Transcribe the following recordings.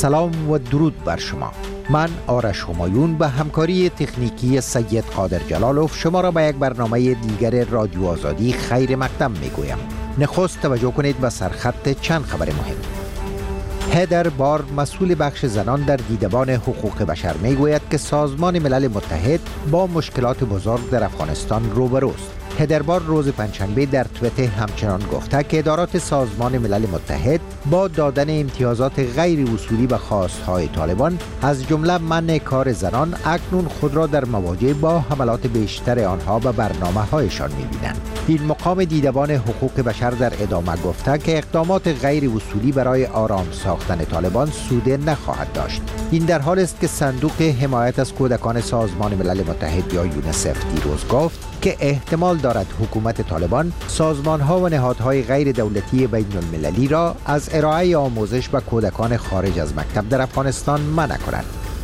سلام و درود بر شما. من آرش همایون به همکاری تکنیکی سید قادر جلالوف شما را به یک برنامه دیگر رادیو آزادی خیر مقدم می گویم. نخست توجه کنید به سرخط چند خبر مهم. هیدر بار، مسئول بخش زنان در دیدبان حقوق بشر، می گوید که سازمان ملل متحد با مشکلات بزرگ در افغانستان روبروست. هیدر بار روز پنجشنبه در توییتر همچنان گفته که ادارات سازمان ملل متحد با دادن امتیازات غیر اصولی به خواستهای طالبان از جمله منع کار زنان اکنون خود را در مواجهه با حملات بیشتر آنها به برنامه‌هایشان می‌بینند. این مقام دیدبان حقوق بشر در ادامه گفته که اقدامات غیر اصولی برای آرام ساختن طالبان سود نخواهد داشت. این در حالی است که صندوق حمایت از کودکان سازمان ملل متحد یا یونیسف دیروز گفت که احتمال دارد حکومت طالبان سازمان‌ها و نهادهای غیر دولتی بین المللی را از ارائه آموزش به کودکان خارج از مکتب در افغانستان منع کند.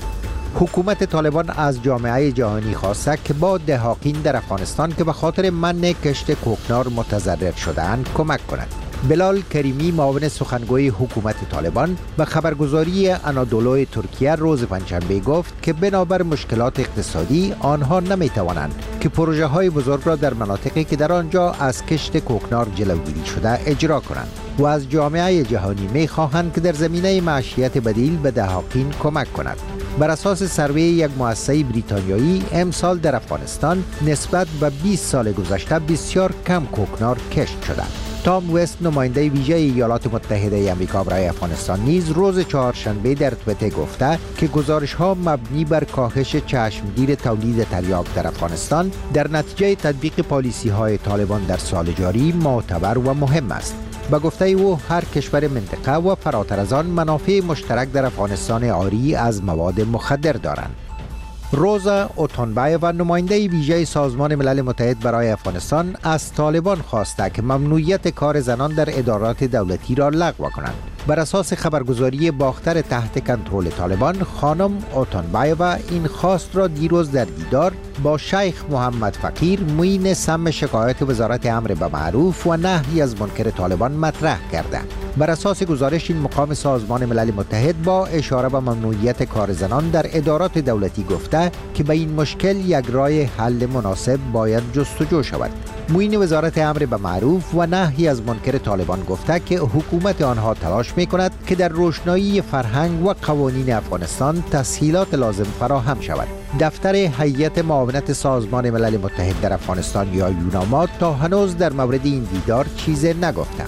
حکومت طالبان از جامعه جهانی خواسته که با دهاقین در افغانستان که به خاطر منع کشت کوکنار متضرر شده‌اند کمک کند. بلال کریمی، معاون سخنگوی حکومت طالبان، به خبرگزاری انادولو ترکیه روز پنجشنبه گفت که بنابر مشکلات اقتصادی آنها نمی‌توانند که پروژه‌های بزرگ را در مناطقی که در آنجا از کشت کوکنار جلوگیری شده اجرا کنند و از جامعه جهانی می‌خواهند که در زمینه معیشت بدیل به دهاقین کمک کند. بر اساس سروی یک مؤسسه بریتانیایی، امسال در افغانستان نسبت به 20 سال گذشته بسیار کم کوکنار کشت شده. تام وست، نماینده ویژه ایالات متحده آمریکا برای افغانستان، نیز روز چهارشنبه در توییتر گفته که گزارش‌ها مبنی بر کاهش چشمگیر تولید تریاک در افغانستان در نتیجه تطبیق پالیسی‌های طالبان در سال جاری معتبر و مهم است. به گفته او، هر کشور منطقه و فراتر از آن منافع مشترک در افغانستان عاری از مواد مخدر دارند. روزا اوتونبایووا، نماینده ویژه سازمان ملل متحد برای افغانستان، از طالبان خواسته که ممنوعیت کار زنان در ادارات دولتی را لغو کنند. بر اساس خبرگزاری باختر تحت کنترل طالبان، خانم اوتونبایووا این خواست را دیروز در دیدار با شیخ محمد فقیر، معین سم شکایت وزارت امر به معروف و نهی از منکر طالبان مطرح کرده. بر اساس گزارش، این مقام سازمان ملل متحد با اشاره به ممنوعیت کار زنان در ادارات دولتی گفته که به این مشکل یک راه حل مناسب باید جستجو شود. معین وزارت امر به معروف و نهی از منکر طالبان گفته که حکومت آنها تلاش می‌کند که در روشنایی فرهنگ و قوانین افغانستان تسهیلات لازم فراهم شود. دفتر هیئت معاونت سازمان ملل متحد در افغانستان یا یوناما تا هنوز در مورد این دیدار چیزی نگفته.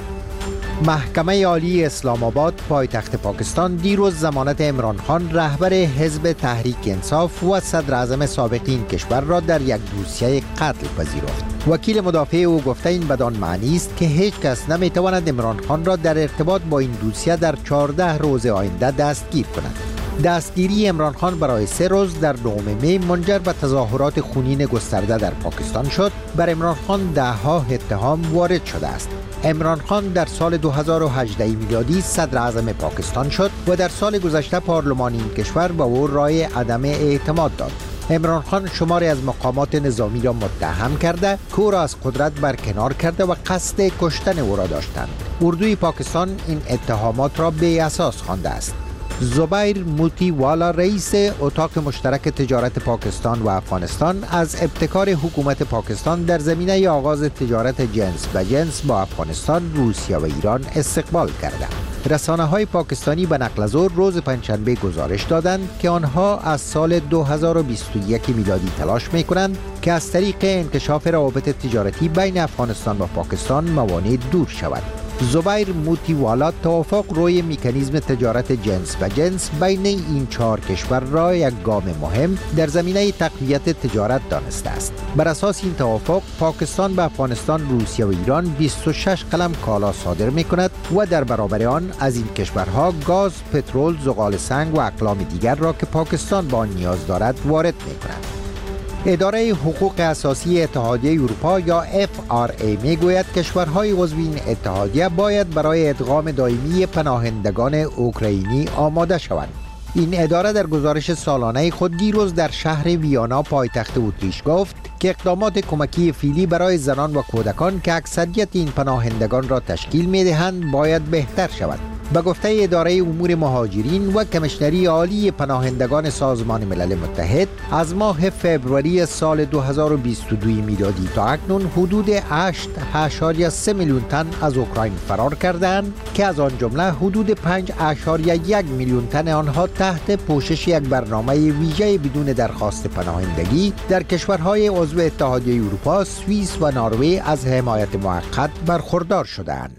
محکمه عالی اسلام آباد، پایتخت پاکستان، دیروز ضمانت عمران خان، رهبر حزب تحریک انصاف و صدر اعظم سابق این کشور را در یک دوسیه قتل پذیرفت. وکیل مدافع او گفته این بدان معنی است که هیچ کس نمیتواند عمران خان را در ارتباط با این دوسیه در 14 روز آینده دستگیر کند. دستگیری عمران خان برای 3 روز در 9 می منجر به تظاهرات خونین گسترده در پاکستان شد. بر عمران خان 10 اتهام وارد شده است. عمران خان در سال 2018 میلادی صدر اعظم پاکستان شد و در سال گذشته پارلمان این کشور به او رای عدم اعتماد داد. عمران خان شماری از مقامات نظامی را متهم کرده که او را از قدرت برکنار کرده و قصد کشتن او را داشتند. اردوی پاکستان این اتهامات را بی اساس خوانده است. زبیر موتیوالا، رئیس اتاق مشترک تجارت پاکستان و افغانستان، از ابتکار حکومت پاکستان در زمینه آغاز تجارت جنس به جنس با افغانستان، روسیه و ایران استقبال کرده. رسانه‌های پاکستانی به نقل از او روز پنجشنبه گزارش دادند که آنها از سال 2021 میلادی تلاش می‌کنند که از طریق انکشاف روابط تجارتی بین افغانستان و پاکستان موانع دور شود. زبیر موتیوالا توافق روی مکانیزم تجارت جنس به جنس بین این 4 کشور را یک گام مهم در زمینه تقویت تجارت دانسته است. بر اساس این توافق، پاکستان به افغانستان، روسیه و ایران 26 قلم کالا صادر می کند و در برابر آن از این کشورها گاز، پترول، زغال سنگ و اقلام دیگر را که پاکستان با آن نیاز دارد وارد می کند. اداره حقوق اساسی اتحادیه اروپا یا FRA میگوید کشورهای عضو این اتحادیه باید برای ادغام دائمی پناهندگان اوکراینی آماده شوند. این اداره در گزارش سالانه خود دیروز در شهر ویانا، پایتخت اتریش، گفت که اقدامات کمکی فعلی برای زنان و کودکان که اکثریت این پناهندگان را تشکیل می‌دهند باید بهتر شود. به گفته اداره امور مهاجرین و کمیشنری عالی پناهندگان سازمان ملل متحد، از ماه فوریه سال 2022 میلادی تا اکنون حدود 8.3 میلیون تن از اوکراین فرار کردند که از آن جمله حدود 5.1 میلیون تن آنها تحت پوشش یک برنامه ویژه بدون درخواست پناهندگی در کشورهای عضو اتحادیه اروپا، سوئیس و نروژ از حمایت موقت برخوردار شدند.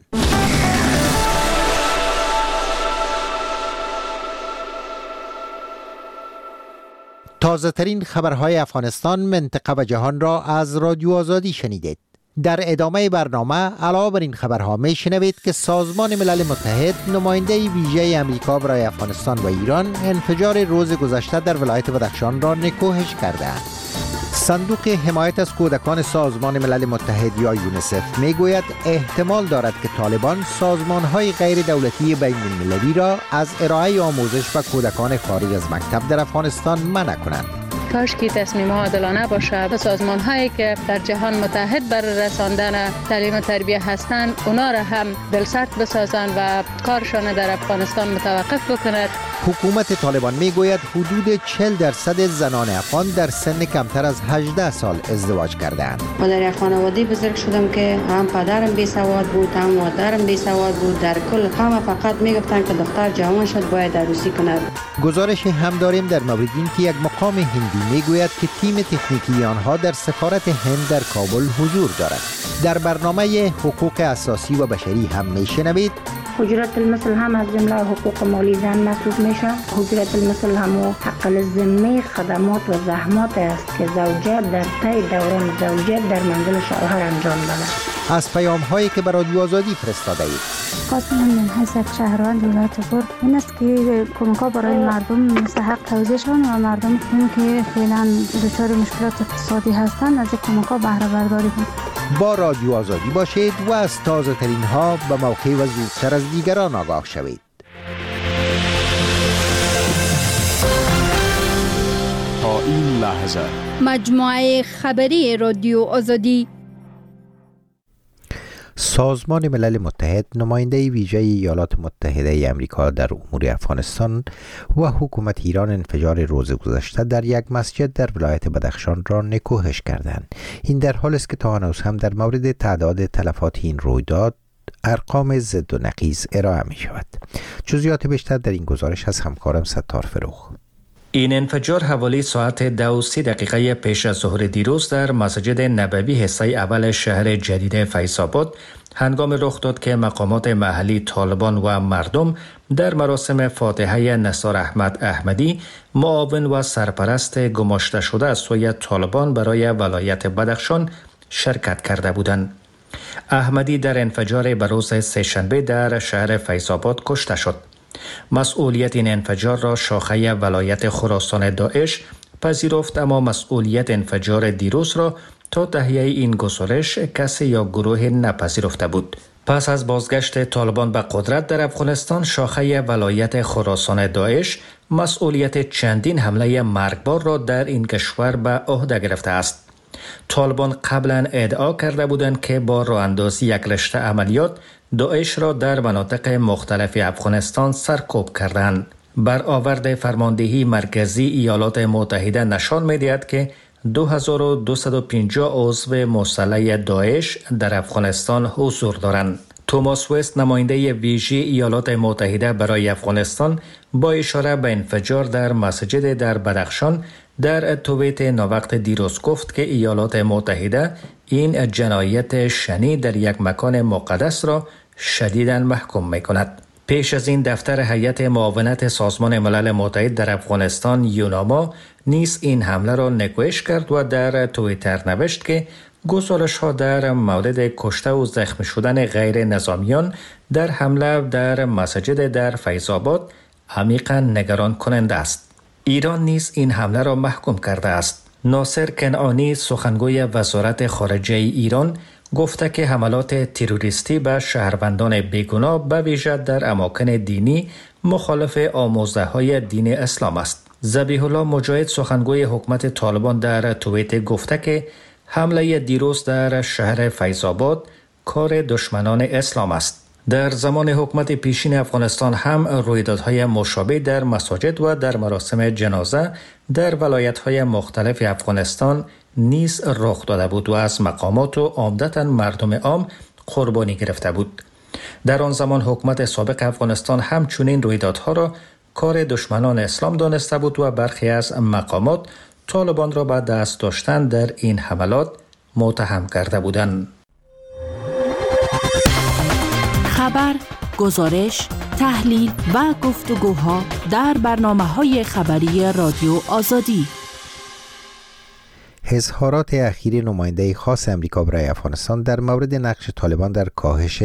تازه ترین خبرهای افغانستان، منطقه و جهان را از رادیو آزادی شنیدید. در ادامه برنامه علاوه بر این خبرها می شنوید که سازمان ملل متحد نماینده ویژه امریکا برای افغانستان و ایران انفجار روز گذشته در ولایت بدخشان را نکوهش کرده. صندوق حمایت از کودکان سازمان ملل متحد یا یونیسف می گوید احتمال دارد که طالبان سازمان‌های غیر دولتی بین المللی را از ارائه آموزش و کودکان خارج از مکتب در افغانستان منع کنند. کاش که تصمیم ها عادلانه باشه و سازمان هایی که در جهان متحد بر رساندن تعلیم و تربیت هستند اونا را هم دلسرد بسازند و کارشان در افغانستان متوقف بکنند. حکومت طالبان میگوید حدود 40% زنان افغان در سن کمتر از 18 سال ازدواج کردند. من در خانواده بزرگ شدم که هم پدرم بی سواد بود، هم مادرم بی سواد بود. در کل همه فقط میگفتن که دختر جوان شد باید عروسی کند. گزارش هم داریم در مورد این که یک مقام هندی میگوید که تیم تکنیکی آنها در سفارت هند در کابل حضور دارد. در برنامه حقوق اساسی و بشری هم میشنوید حجرت المثل هم از جمله حقوق مالی زن محسوب میشه. حجرت المثل هم حق الذمه خدمات و زحمات است که زوجه در طی دوران زوجیت در منزل شوهر انجام دهد. از پیام هایی که برای رادیو آزادی فرستاده اید. خواستم من حیث یک شهروند ولایت فور این است که کمک ها برای مردم مستحق توزیع شوند و مردم که فعلا دچار مشکلات اقتصادی هستند از کمک ها بهره برداری کنند. با رادیو آزادی باشید و از تازه ترین ها به موقع و زودتر از دیگران آگاه شوید. تا این لحظه مجموعه خبری رادیو آزادی. سازمان ملل متحد، نماینده ویژه ایالات متحده آمریکا در امور افغانستان و حکومت ایران انفجار روز گذشته در یک مسجد در ولایت بدخشان را نکوهش کردند. این در حالی است که تا هنوز هم در مورد تعداد تلفات این رویداد ارقام ضد و نقیض ارائه می شود. جزئیات بیشتر در این گزارش از همکارم ستار فروخ. این انفجار حوالی ساعت 2:30 پیش از ظهر دیروز در مسجد نبوی حصه اول شهر جدید فیض‌آباد هنگام رخ داد که مقامات محلی طالبان و مردم در مراسم فاتحه نثار احمد احمدی، معاون و سرپرست گماشته شده از سوی طالبان برای ولایت بدخشان شرکت کرده بودند. احمدی در انفجار بروز سه‌شنبه در شهر فیض‌آباد کشته شد. مسئولیت این انفجار را شاخه ولایت خراسان داعش پذیرفت، اما مسئولیت انفجار دیروز را تا تهیه این گزارش کسی یا گروه نپذیرفته بود. پس از بازگشت طالبان به قدرت در افغانستان، شاخه ولایت خراسان داعش مسئولیت چندین حمله مرگبار را در این کشور به عهده گرفته است. طالبان قبلا ادعا کرده بودند که با راه اندازی یک رشته عملیات داعش را در مناطق مختلف افغانستان سرکوب کردند. برآورد فرماندهی مرکزی ایالات متحده نشان می‌دهد که 2250 عضو مسلح داعش در افغانستان حضور دارند. توماس وست، نماینده ویژه ایالات متحده برای افغانستان، با اشاره به انفجار در مسجد در بدخشان در توییت ناوقت دیروز گفت که ایالات متحده این جنایت شنی در یک مکان مقدس را شدیداً محکوم می‌کند. پیش از این دفتر هیئت معاونت سازمان ملل متحد در افغانستان یوناما نیز این حمله را نکوهش کرد و در توییتر نوشت که گزارش‌ها در مورد کشته و زخمی شدن غیر نظامیان در حمله در مسجد در فیض‌آباد عمیقاً نگران کننده است. ایران نیز این حمله را محکوم کرده است. ناصر کنعانی، سخنگوی وزارت خارجه ایران، گفته که حملات تروریستی به شهروندان بیگناه به ویژه در اماکن دینی مخالف آموزه‌های دین اسلام است. ذبیح الله مجاهد، سخنگوی حکومت طالبان، در توییت گفته که حمله دیروز در شهر فیض‌آباد کار دشمنان اسلام است. در زمان حکومت پیشین افغانستان هم رویدادهای مشابه در مساجد و در مراسم جنازه در ولایت‌های مختلف افغانستان نیز رخ داده بود و از مقامات و عمدتاً مردم عام قربانی گرفته بود. در آن زمان حکومت سابق افغانستان همچنین رویدادها را کار دشمنان اسلام دانسته بود و برخی از مقامات طالبان را به دست داشتن در این حملات متهم کرده بودند. خبر، گزارش، تحلیل و گفتگوها در برنامه‌های خبری رادیو آزادی. اظهارات اخیر نماینده خاص امریکا برای افغانستان در مورد نقش طالبان در کاهش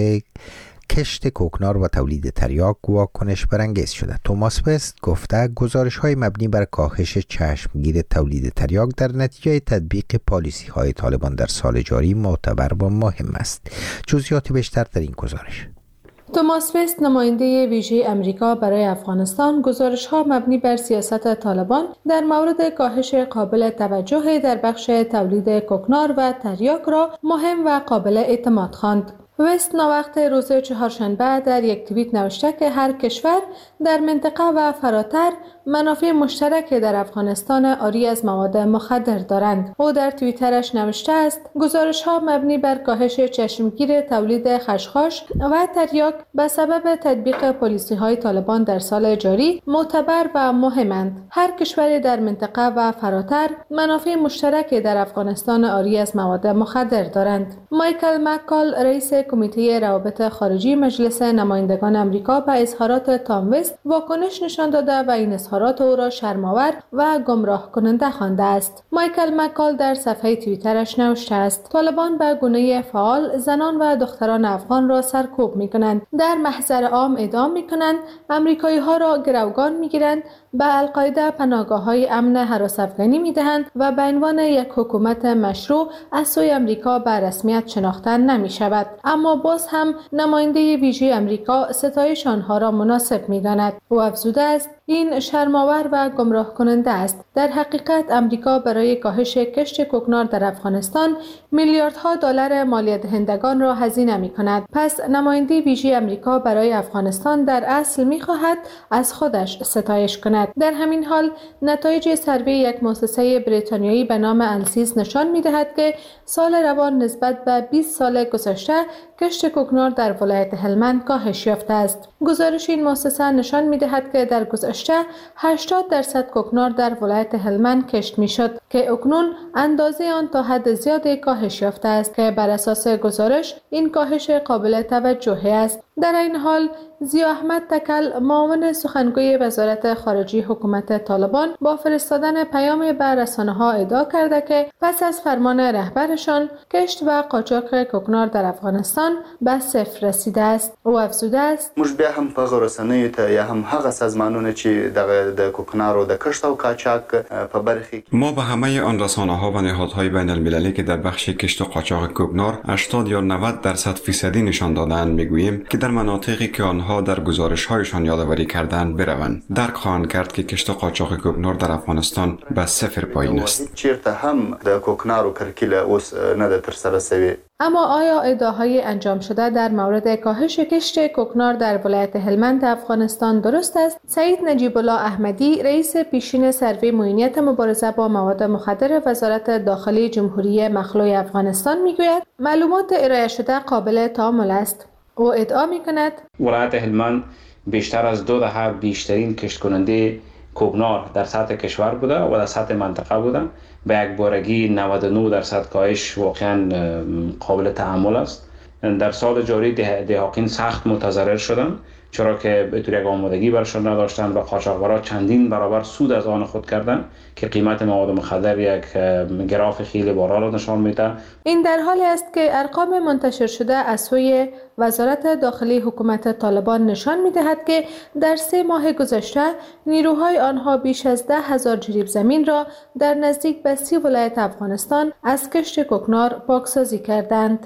کشت کوکنار و تولید تریاک واکنش برانگیز شده. توماس وست گفته گزارش‌های مبنی بر کاهش چشمگیر تولید تریاک در نتیجه تطبیق پالیسی‌های طالبان در سال جاری معتبر و مهم است. جزئیات بیشتر در این گزارش. توماس وست، نماینده ویژه امریکا برای افغانستان، گزارش‌ها مبنی بر سیاست طالبان در مورد کاهش قابل توجه در بخش تولید کوکنار و تریاک را مهم و قابل اعتماد خواند. وست ناوقت روز چهارشنبه در یک توییت نوشته که هر کشور در منطقه و فراتر منافع مشترک در افغانستان عاری از مواد مخدر دارند. او در توییترش نوشته است: گزارش‌ها مبنی بر کاهش چشمگیر تولید خشخاش و تریاک به سبب تطبیق پالیسی‌های طالبان در سال جاری معتبر و مهمند. هر کشور در منطقه و فراتر منافع مشترک در افغانستان عاری از مواد مخدر دارند. مایکل مکال، رئیس کمیته روابط خارجی مجلس نمایندگان امریکا، به اظهارات تام وست واکنش نشان داده و این اظهارات او را شرم‌آور و گمراه کننده خوانده است. مایکل مکال در صفحه توییترش نوشته است: طالبان به گونه فعال زنان و دختران افغان را سرکوب می‌کنند، در محضر عام اعدام می‌کنند، آمریکایی‌ها را گروگان می‌گیرند، به القاعده پناهگاه‌های امن هراس افغانی می‌دهند و به عنوان یک حکومت مشروع از سوی امریکا به رسمیت شناخته نمی‌شود. اما باز هم نماینده ویژه امریکا ستایش آنها را مناسب می‌داند. او افزوده است: این شرم‌آور و گمراه کننده است. در حقیقت امریکا برای کاهش کشت کوکنار در افغانستان میلیاردها دلار مالیه دهندگان را هزینه می‌کند. پس نماینده ویژه امریکا برای افغانستان در اصل می‌خواهد از خودش ستایش کند. در همین حال نتایج سروی یک مؤسسه بریتانیایی به نام انسیز نشان می‌دهد که سال روان نسبت به 20 سال گذشته کشت کوکنار در ولایت هلمند کاهش یافته است. گزارش این مؤسسه نشان می‌دهد که در گذشته 80% کوکنار در ولایت هلمند کشت می‌شد که اکنون اندازه آن تا حد زیادی کاهش یافته است که بر اساس گزارش این کاهش قابل توجهی است. در این حال ضیا احمد تکل، معاون سخنگوی وزارت خارجه حکومت طالبان، با فرستادن پیام به رسانه‌ها ادعا کرده که پس از فرمان رهبرشان کشت و قاچاق کوکنار در افغانستان به صفر رسیده است. او افزوده است: موږ بیا هم په رسنیو ته یا هم هغه سازمانونه چې د کوکنار او د کشت او قاچاق په برخه ما به همه آن رسانه‌ها و نهادهای بین المللی که در بخش کشت و قاچاق کوکنار 80 یا 90% نشان دادند میگوییم که در مناطقی که آنها در گزارش‌هایشان یادآوری کردند بروند. درک خواهند کرد که کشت و قاچاق کوکنار در افغانستان به صفر پایین است. چیرته هم د کوکنار او کرکیله اوس نه د تر سره سوی. اما آیا ادعاهای انجام شده در مورد کاهش کشت کوکنار در ولایت هلمند افغانستان درست است؟ سعید نجیب الله احمدی، رئیس پیشین سروی معینیت مبارزه با مواد مخدر وزارت داخلی جمهوری مخلوع افغانستان میگوید معلومات ارائه شده قابل تأمل است. او ادعا میکند ولایت هلمند بیشتر از 2 دهه بیشترین کشت کننده کوکنار در سطح کشور بوده و در سطح منطقه بوده. به یک بارگی 99% کاهش واقعا قابل تأمل است. در سال جاری دهاقین سخت متضرر شدند، چرا که به طور یک آمادگی برشان نداشتند و قاچاقبرا چندین برابر سود از آن خود کردند که قیمت مواد مخدر یک گراف خیلی بالا را نشان میده. این در حالی است که ارقام منتشر شده از سوی وزارت داخلی حکومت طالبان نشان میدهد که در 3 ماه گذشته نیروهای آنها بیش از 10,000 جریب زمین را در نزدیک به 30 ولایت افغانستان از کشت کوکنار پاکسازی کردند.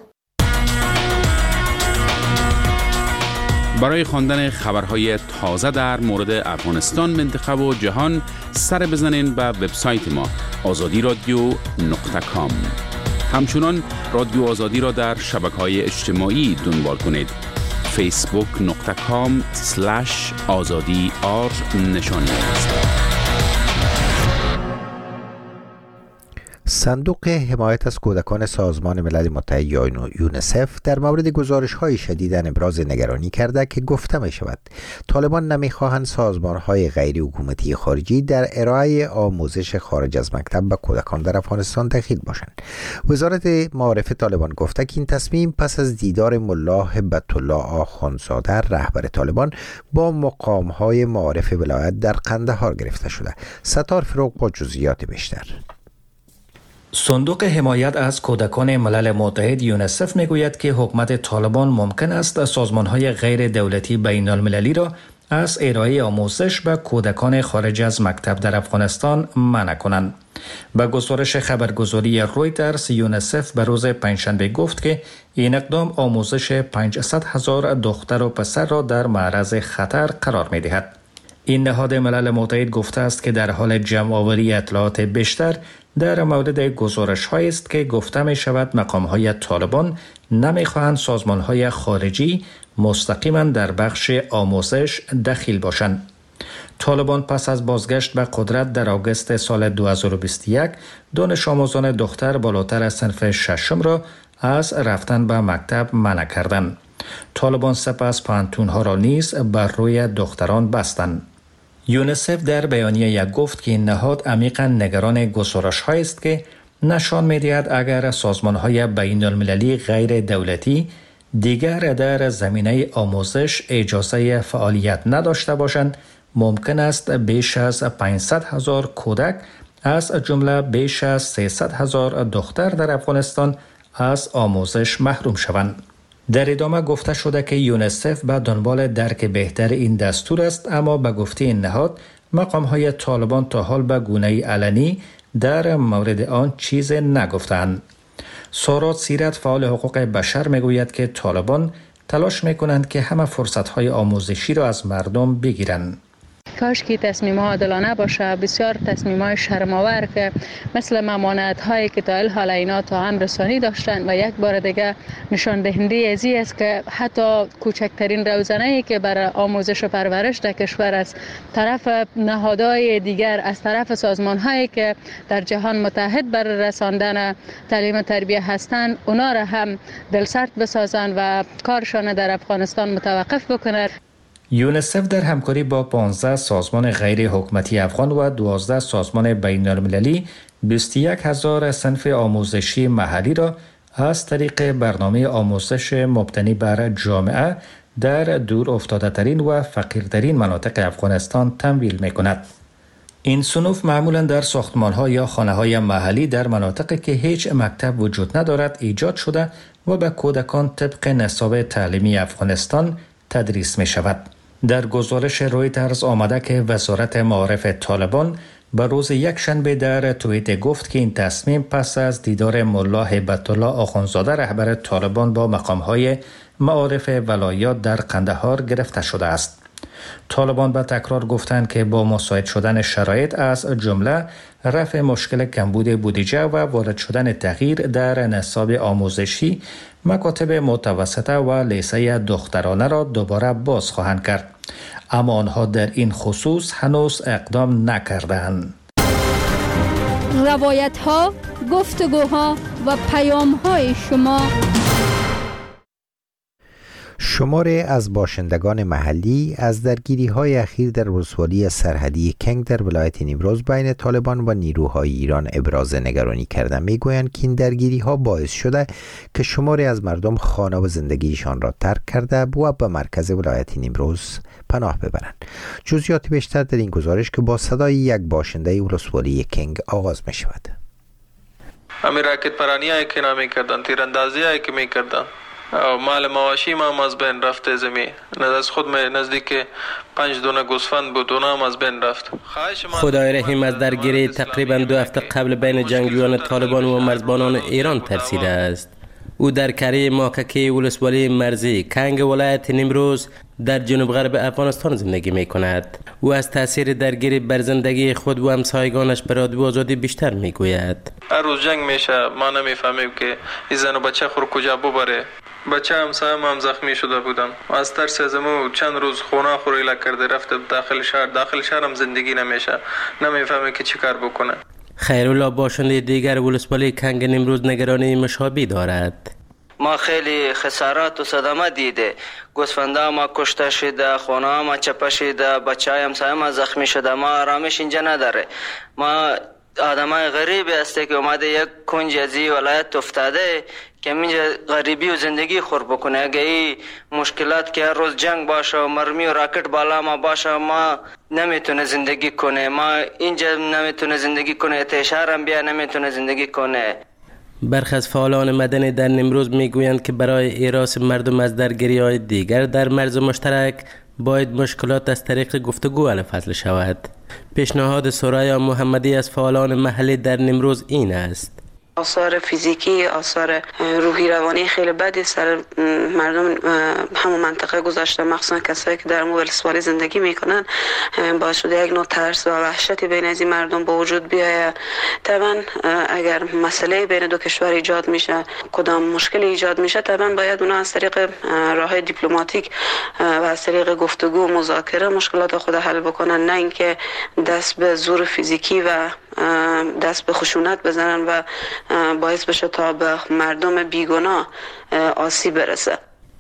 برای خواندن خبرهای تازه در مورد افغانستان، منطقه و جهان سر بزنین به وبسایت ما azadiradio.com. همچنان رادیو آزادی را در شبکه‌های اجتماعی دنبال کنید. facebook.com/azadi نشان است. صندوق حمایت از کودکان سازمان ملل متحد یا یونسف در مورد گزارش‌های شدیداً ابراز نگرانی کرده که گفته می شود طالبان نمی‌خواهند سازمان‌های غیر حکومتی خارجی در ارائه آموزش خارج از مکتب به کودکان در افغانستان دخیل باشند. وزارت معارف طالبان گفته که این تصمیم پس از دیدار ملا هبت الله آخوندزاده رهبر طالبان با مقام‌های معارف ولایت در قندهار گرفته شده. ستار فروغ با جزئیات بیشتر. صندوق حمایت از کودکان ملل متحد یونسف میگوید که حکومت طالبان ممکن است سازمان‌های غیر دولتی بین المللی را از ارائه آموزش به کودکان خارج از مکتب در افغانستان منع کنند. به گزارش خبرگزاری رویترز، یونسف به روز پنجشنبه گفت که این اقدام آموزش 500,000 دختر و پسر را در معرض خطر قرار می‌دهد. این نهاد ملل متحد گفته است که در حال جمع‌آوری اطلاعات بیشتر در مورد گزارش‌هایی است که گفته می شود مقام‌های طالبان نمی‌خواهند سازمان‌های خارجی مستقیما در بخش آموزش دخیل باشند. طالبان پس از بازگشت به قدرت در آگوست سال 2021 دانش آموزان دختر بالاتر از صنف ششم را از رفتن به مکتب منع کردند. طالبان سپس پانتون‌ها را نیز بر روی دختران بستند. یونسف در بیانیه گفت که این نهاد عمیقاً نگران گزارش‌هایی است که نشان می‌دهد اگر سازمان‌های بین‌المللی غیر دولتی دیگر در زمینه آموزش اجازه فعالیت نداشته باشند، ممکن است بیش از 500,000 کودک از جمله بیش از 300,000 دختر در افغانستان از آموزش محروم شوند. در ادامه گفته شده که یونسف به دنبال درک بهتر این دستور است، اما به گفته این نهاد مقام‌های طالبان تا حال به گونه علنی در مورد آن چیز نگفتند. سارات سیرت فعال حقوق بشر میگوید که طالبان تلاش میکنند که همه فرصت‌های آموزشی را از مردم بگیرند. کاش که تصمیم‌ها عادلانه باشه. بسیار تصمیم‌های شرم‌آور که مثل ممانعت‌هایی که تا الحال اینا تا هم رسانی داشتن و یک بار دیگه نشان دهنده ازی است که حتی کوچکترین روزنه‌ای که برای آموزش و پرورش در کشور از طرف نهادهای دیگر، از طرف سازمان‌هایی که در جهان متحد برای رساندن تعلیم و تربیت هستند، اونا را هم دلسرد بسازن و کارشان در افغانستان متوقف بکنند. یونسف در همکاری با 15 سازمان غیر حکومتی افغان و 12 سازمان بین المللی 21,000 صنف آموزشی محلی را از طریق برنامه آموزش مبتنی بر جامعه در دور افتاده ترین و فقیرترین مناطق افغانستان تمویل می کند. این صنوف معمولا در ساختمان‌ها یا خانه‌های محلی در مناطقی که هیچ مکتب وجود ندارد ایجاد شده و به کودکان طبق نصاب تعلیمی افغانستان تدریس می شود. در گزارش رویترز آمده که وزارت معارف طالبان به روز یکشنبه در توییت گفت که این تصمیم پس از دیدار ملا هبت الله آخوندزاده رهبر طالبان با مقام‌های معارف ولایات در قندهار گرفته شده است. طالبان به تکرار گفتند که با مساعد شدن شرایط از جمله رفع مشکل کمبود بودجه و وارد شدن تغییر در نصاب آموزشی، مکاتب متوسطه و لیسه دخترانه را دوباره باز خواهند کرد، اما آنها در این خصوص هنوز اقدام نکردند. روایت‌ها، گفتگوها و پیام‌های شما. شماری از باشندگان محلی از درگیری‌های اخیر در ولسوالی سرحدی کنگ در ولایت نیمروز بین طالبان و نیروهای ایران ابراز نگرانی کردند. میگویند که این درگیری‌ها باعث شده که شماری از مردم خانه و زندگیشان را ترک کرده و به مرکز ولایت نیمروز پناه ببرند. جزئیات بیشتر در این گزارش که با صدای یک باشنده ولسوالی کنگ آغاز می‌شود. همین راکت پرانی‌هایی که نمی‌کردند، تیراندازی‌هایی که می‌کردند، مال مواشی ما از بین رفته زمین. از خود نزدیک 5 دونه گوسفند بود، اونم از بین رفت. خدای رحیم از درگیری تقریبا 2 هفته قبل بین جنگجویان طالبان و مرزبانان ایران ترسیده است. او در کره ماککی ولسوالی مرزی کنگ ولایت نیمروز در جنوب غرب افغانستان زندگی می کند. او از تاثیر درگیری بر زندگی خود و همسایگانش به رادیو آزادی بیشتر می گوید. هر روز جنگ میشه، ما نمیفهمیم که این زن و بچه خور کجا ببره. بچه همسایه هم زخمی شده بودن. از ترس از ما چند روز خونه خوریله کرده، رفته داخل شهر هم زندگی نمیشه، نمیفهمه که چی کار بکنه. خیرالله باشنده دیگر ولسوالی کنگ نیمروز نگرانی مشابه دارد. ما خیلی خسارات و صدمه دیده، گوسفنده ما کشته شده، خونه ما چپه شده، بچه های همسایه ما زخمی شده. ما آرامش اینجا نداره. ما آدمای غریبی هسته که اومده یک کنج از این ولایت افتاده که اینجا غریبی و زندگی خور بکنه. اگه این مشکلات که هر روز جنگ باشه و مرمی و راکت بالا ما باشه، ما نمیتونه زندگی کنه. ما اینجا نمیتونه زندگی کنه، تشهر هم بیا نمیتونه زندگی کنه. برخی از فعالان مدنی در نیمروز میگویند که برای ایراس مردم از درگیری‌های دیگر در مرز مشترک باید مشکلات از طریق گفتگو حل فصل شود. پیشنهاد سرایا محمدی از فعالان محلی در نیمروز این است: آثار فیزیکی، آثار روحی روانی خیلی بدی سر مردم همون منطقه گذاشته، مخصوصا کسایی که در ولسوالی زندگی میکنن. باعث شده یک نوع ترس و وحشتی بین از این مردم به وجود بیاید. طبعا اگر مسئله بین دو کشور ایجاد میشه، کدام مشکل ایجاد میشه، طبعا باید اونا از طریق راه دیپلماتیک و از طریق گفتگو و مذاکره مشکلات خود حل بکنن، نه اینکه دست به زور فیزیکی و دست به خشونت بزنن و باعث بشه تا به مردم بیگناه آسیب برسه.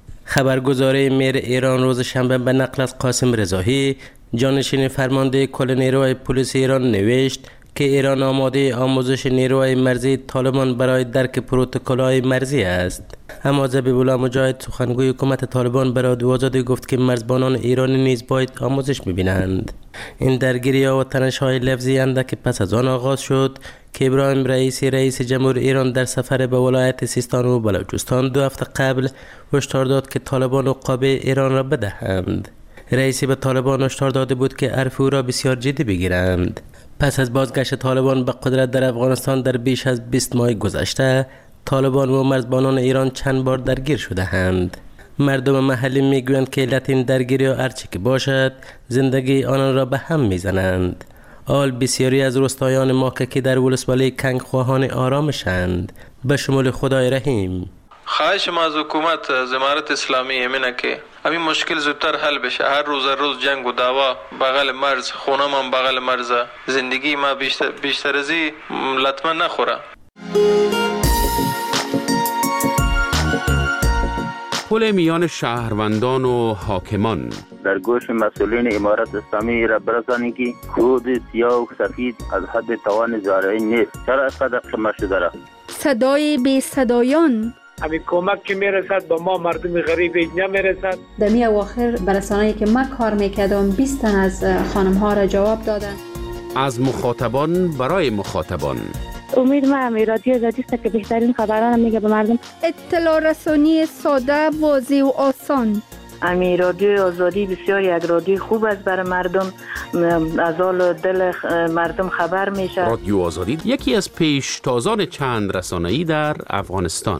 خبرگزاری میر ایران روز شنبه به نقل از قاسم رضایی، جانشین فرمانده کل نیروهای پلیس ایران نوشت که ایران آماده آموزش نیروهای مرزی طالبان برای درک پروتکل‌های مرزی است. اما ذبیح‌الله مجاهد سخنگوی حکومت طالبان به رادیو آزادی گفت که مرزبانان ایرانی نیز باید آموزش می‌بینند. این درگیری‌ها و تنش‌های لفظی اندک پس از آن آغاز شد که ابراهیم رئیسی رئیس جمهور ایران در سفر به ولایت سیستان و بلوچستان 2 هفته قبل هشدار داد که طالبان عقاب ایران را بدهند. رئیسی به طالبان هشدار داده بود که حرف او را بسیار جدی بگیرند. پس از بازگشت طالبان به قدرت در افغانستان در بیش از 20 ماه گذشته، طالبان و مرزبانان ایران چند بار درگیر شده‌اند. مردم محلی میگویند که علت این درگیری هرچه که باشد، زندگی آنان را به هم میزنند. آل بسیاری از روستایان ماککی در ولسوالی کنگ خواهان آرامشند، به شمول خدای رحیم. خواهش ما از حکومت، از امارت اسلامی اینه که همین مشکل زودتر حل بشه. هر روز جنگ و دعوا بغل مرز، خونه من بغل مرز، زندگی ما بیشتر از این لطمه نخوره. پل میان شهروندان و حاکمان در گوش مسئولین امارت اسلامی را برسانی که خود سیاه و سفید از حد توان زارعی نیست. چرا اینقدر خمه شده را؟ صدای بی صدایان، همین کمک که میرسد با ما مردم غریب اینجا میرسد. در می اواخر برسانه‌ای که من کار میکردم 20 تن از خانم ها را جواب دادن. از مخاطبان برای مخاطبان. امید ما رادیو آزادی است که بهترین خبران میگه به مردم. اطلاع رسانی ساده، واضح و آسان. امی رادیو آزادی بسیار یک رادیو خوب است برای مردم، از حال دل مردم خبر میشه. رادیو آزادی یکی از پیشتازان چند رسانه‌ای در افغانستان.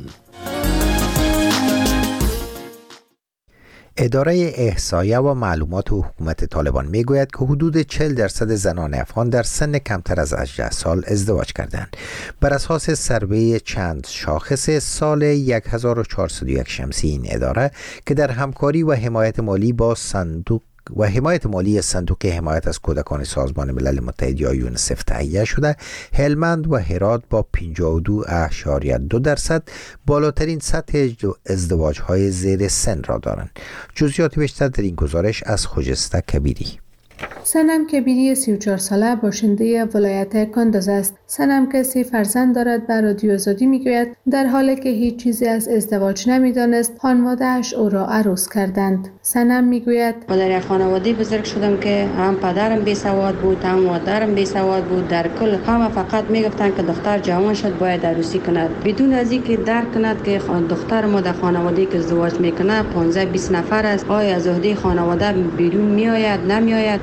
اداره احصایه و معلومات حکومت طالبان میگوید که حدود 40% زنان افغان در سن کمتر از 18 سال ازدواج کردند. بر اساس سروی چند شاخص سال 1401 شمسی این اداره که در همکاری و حمایت مالی با صندوق حمایت از کودکان سازمان ملل متحد یا یونیسف تهیه شده، هلمند و هرات با 52.2% بالاترین سطح ازدواج‌های زیر سن را دارند. جزئیات بیشتر در این گزارش از خجسته کبیری. سنم کبیری 34 ساله باشنده ولایت کندز است. سنم که 3 فرزند دارد به رادیو آزادی میگوید در حالی که هیچ چیزی از ازدواج نمیدانست، خانواده‌اش او را عروس کردند. سنم میگوید من در یک خانواده بزرگ شدم که هم پدرم بی سواد بود، هم مادرم بی سواد بود. در کل همه فقط میگفتند که دختر جوان شد باید عروسی کند، بدون از اینکه درک کند که دختر ما در خانواده که ازدواج میکنه 15-20 نفر است. آیا از عهده خانواده بیرون میآید نمیآید؟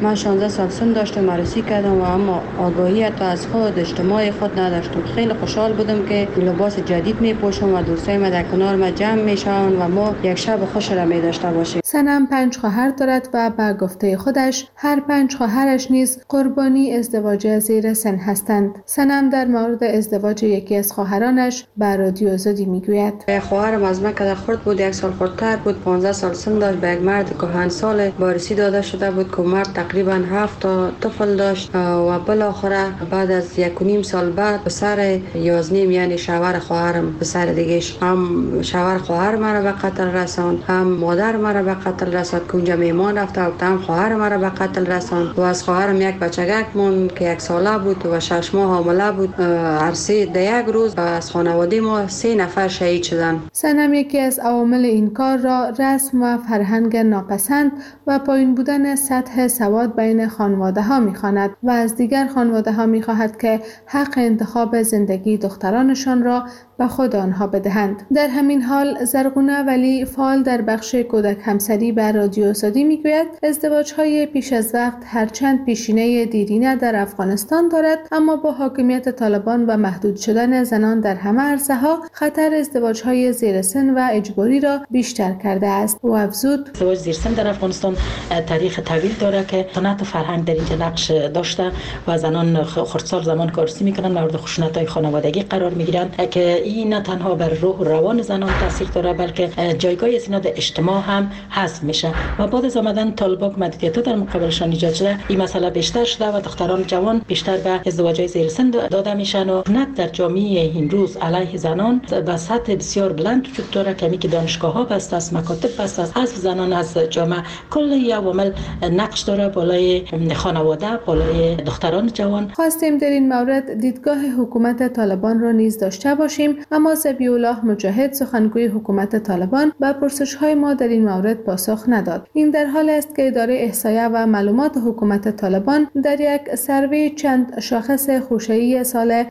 من 16 سال سن داشتم، عروسی کردم و اما آگاهی حتی از خود اجتماع خود نداشتم. خیلی خوشحال بودم که لباس جدید میپوشم و دوستای من در کنار ما جمع میشن و ما یک شب خوش را می داشته باشیم. سنم 5 خواهر دارد و به گفته خودش هر 5 خواهرش نیز قربانی ازدواج زیر سن هستند. سنم در مورد ازدواج یکی از خواهرانش به رادیو آزادی میگوید: خواهرم از من که خرد بود، 1 سال خردتر بود، 15 سال سن داشت، به یک مرد کهنسال وارثی داده شده بود که مرد تقریبا 7 تا طفل داشت و بالاخره بعد از 1.5 سال بعد پسر یازنیم یعنی شوهر خواهرم، پسر دیگه‌ش هم شوهر خواهر مرا به قتل رساند، هم مادر مرا به قتل رساند که اونجا میمان رفته و هم خواهر مرا به قتل رساند. و از خواهرم یک بچگک موند که 1 ساله بود و 6 ماه حامله بود. هر 3 یک روز از خانواده ما 3 نفر شهید شدند. سنم یکی از عوامل این کار را رسم و فرهنگ ناپسند و پایین بودن سطح سواد بین خانواده ها می‌خواند و از دیگر خانواده ها می‌خواهد که حق انتخاب زندگی دخترانشان را به خود آنها بدهند. در همین حال زرغونه ولی فعال در بخش کودک همسری به رادیو آزادی میگوید ازدواج‌های پیش از وقت هرچند پیشینه دیرینه در افغانستان دارد، اما با حاکمیت طالبان و محدود شدن زنان در همه عرصه‌ها خطر ازدواج‌های زیر سن و اجباری را بیشتر کرده است. او افزود: ازدواج زیر سن در افغانستان تاریخ طویل داره که سنت و فرهنگ در اینجا نقش داشته و زنان خردسال زمان کارسی میکنن، مورد خشونت‌های خانوادگی قرار میگیرن که این نه تنها بر روح و روان زنان تاثیر داره بلکه جایگاه از اینا در اجتماع هم حذف میشه. و بعد از آمدن طالبان محدودیت‌ها در مقابلشان ایجاد شده، این مسئله بیشتر شده و دختران جوان بیشتر به ازدواج‌های زیر سن داده میشن و خشونت در جامعه این روز علیه زنان به سطح بسیار بلند وجود داره که دانشگاه‌ها بسته است، مکاتب بسته است، حذف زنان از جامعه. کل عوامل نقش داره بالای خانواده، بالای دختران جوان. خواستیم در این مورد دیدگاه حکومت طالبان را نیز داشته باشیم، اما ذبیح الله مجاهد سخنگوی حکومت طالبان به پرسش‌های ما در این مورد پاسخ نداد. این در حال است که اداره احصایه و معلومات حکومت طالبان در یک سروی چند شاخص خوشه‌ای سال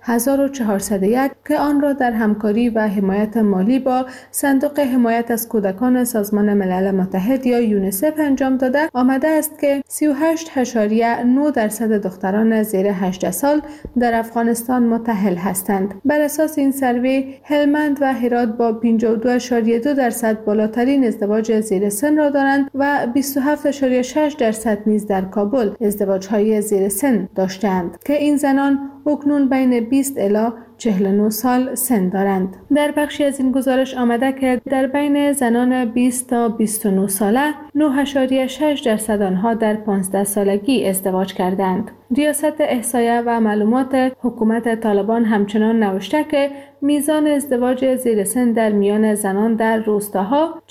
1401 که آن را در همکاری و حمایت مالی با صندوق حمایت از کودکان سازمان ملل متحد یا یونیسف انجام داده، آمده است که 38.9% دختران زیر 18 سال در افغانستان متأهل هستند. بر اساس این سروی هلمند و هرات با 52.2% بالاترین ازدواج زیر سن را دارند و 27.6% نیز در کابل ازدواج‌های زیر سن داشتند که این زنان اکنون بین 20 الی 49 سال سن دارند. در بخشی از این گزارش آمده که در بین زنان 20 تا 29 ساله 9.6% آنها در 15 سالگی ازدواج کردند. ریاست احصایه و معلومات حکومت طالبان همچنان نوشته که میزان ازدواج زیر سن در میان زنان در روستاها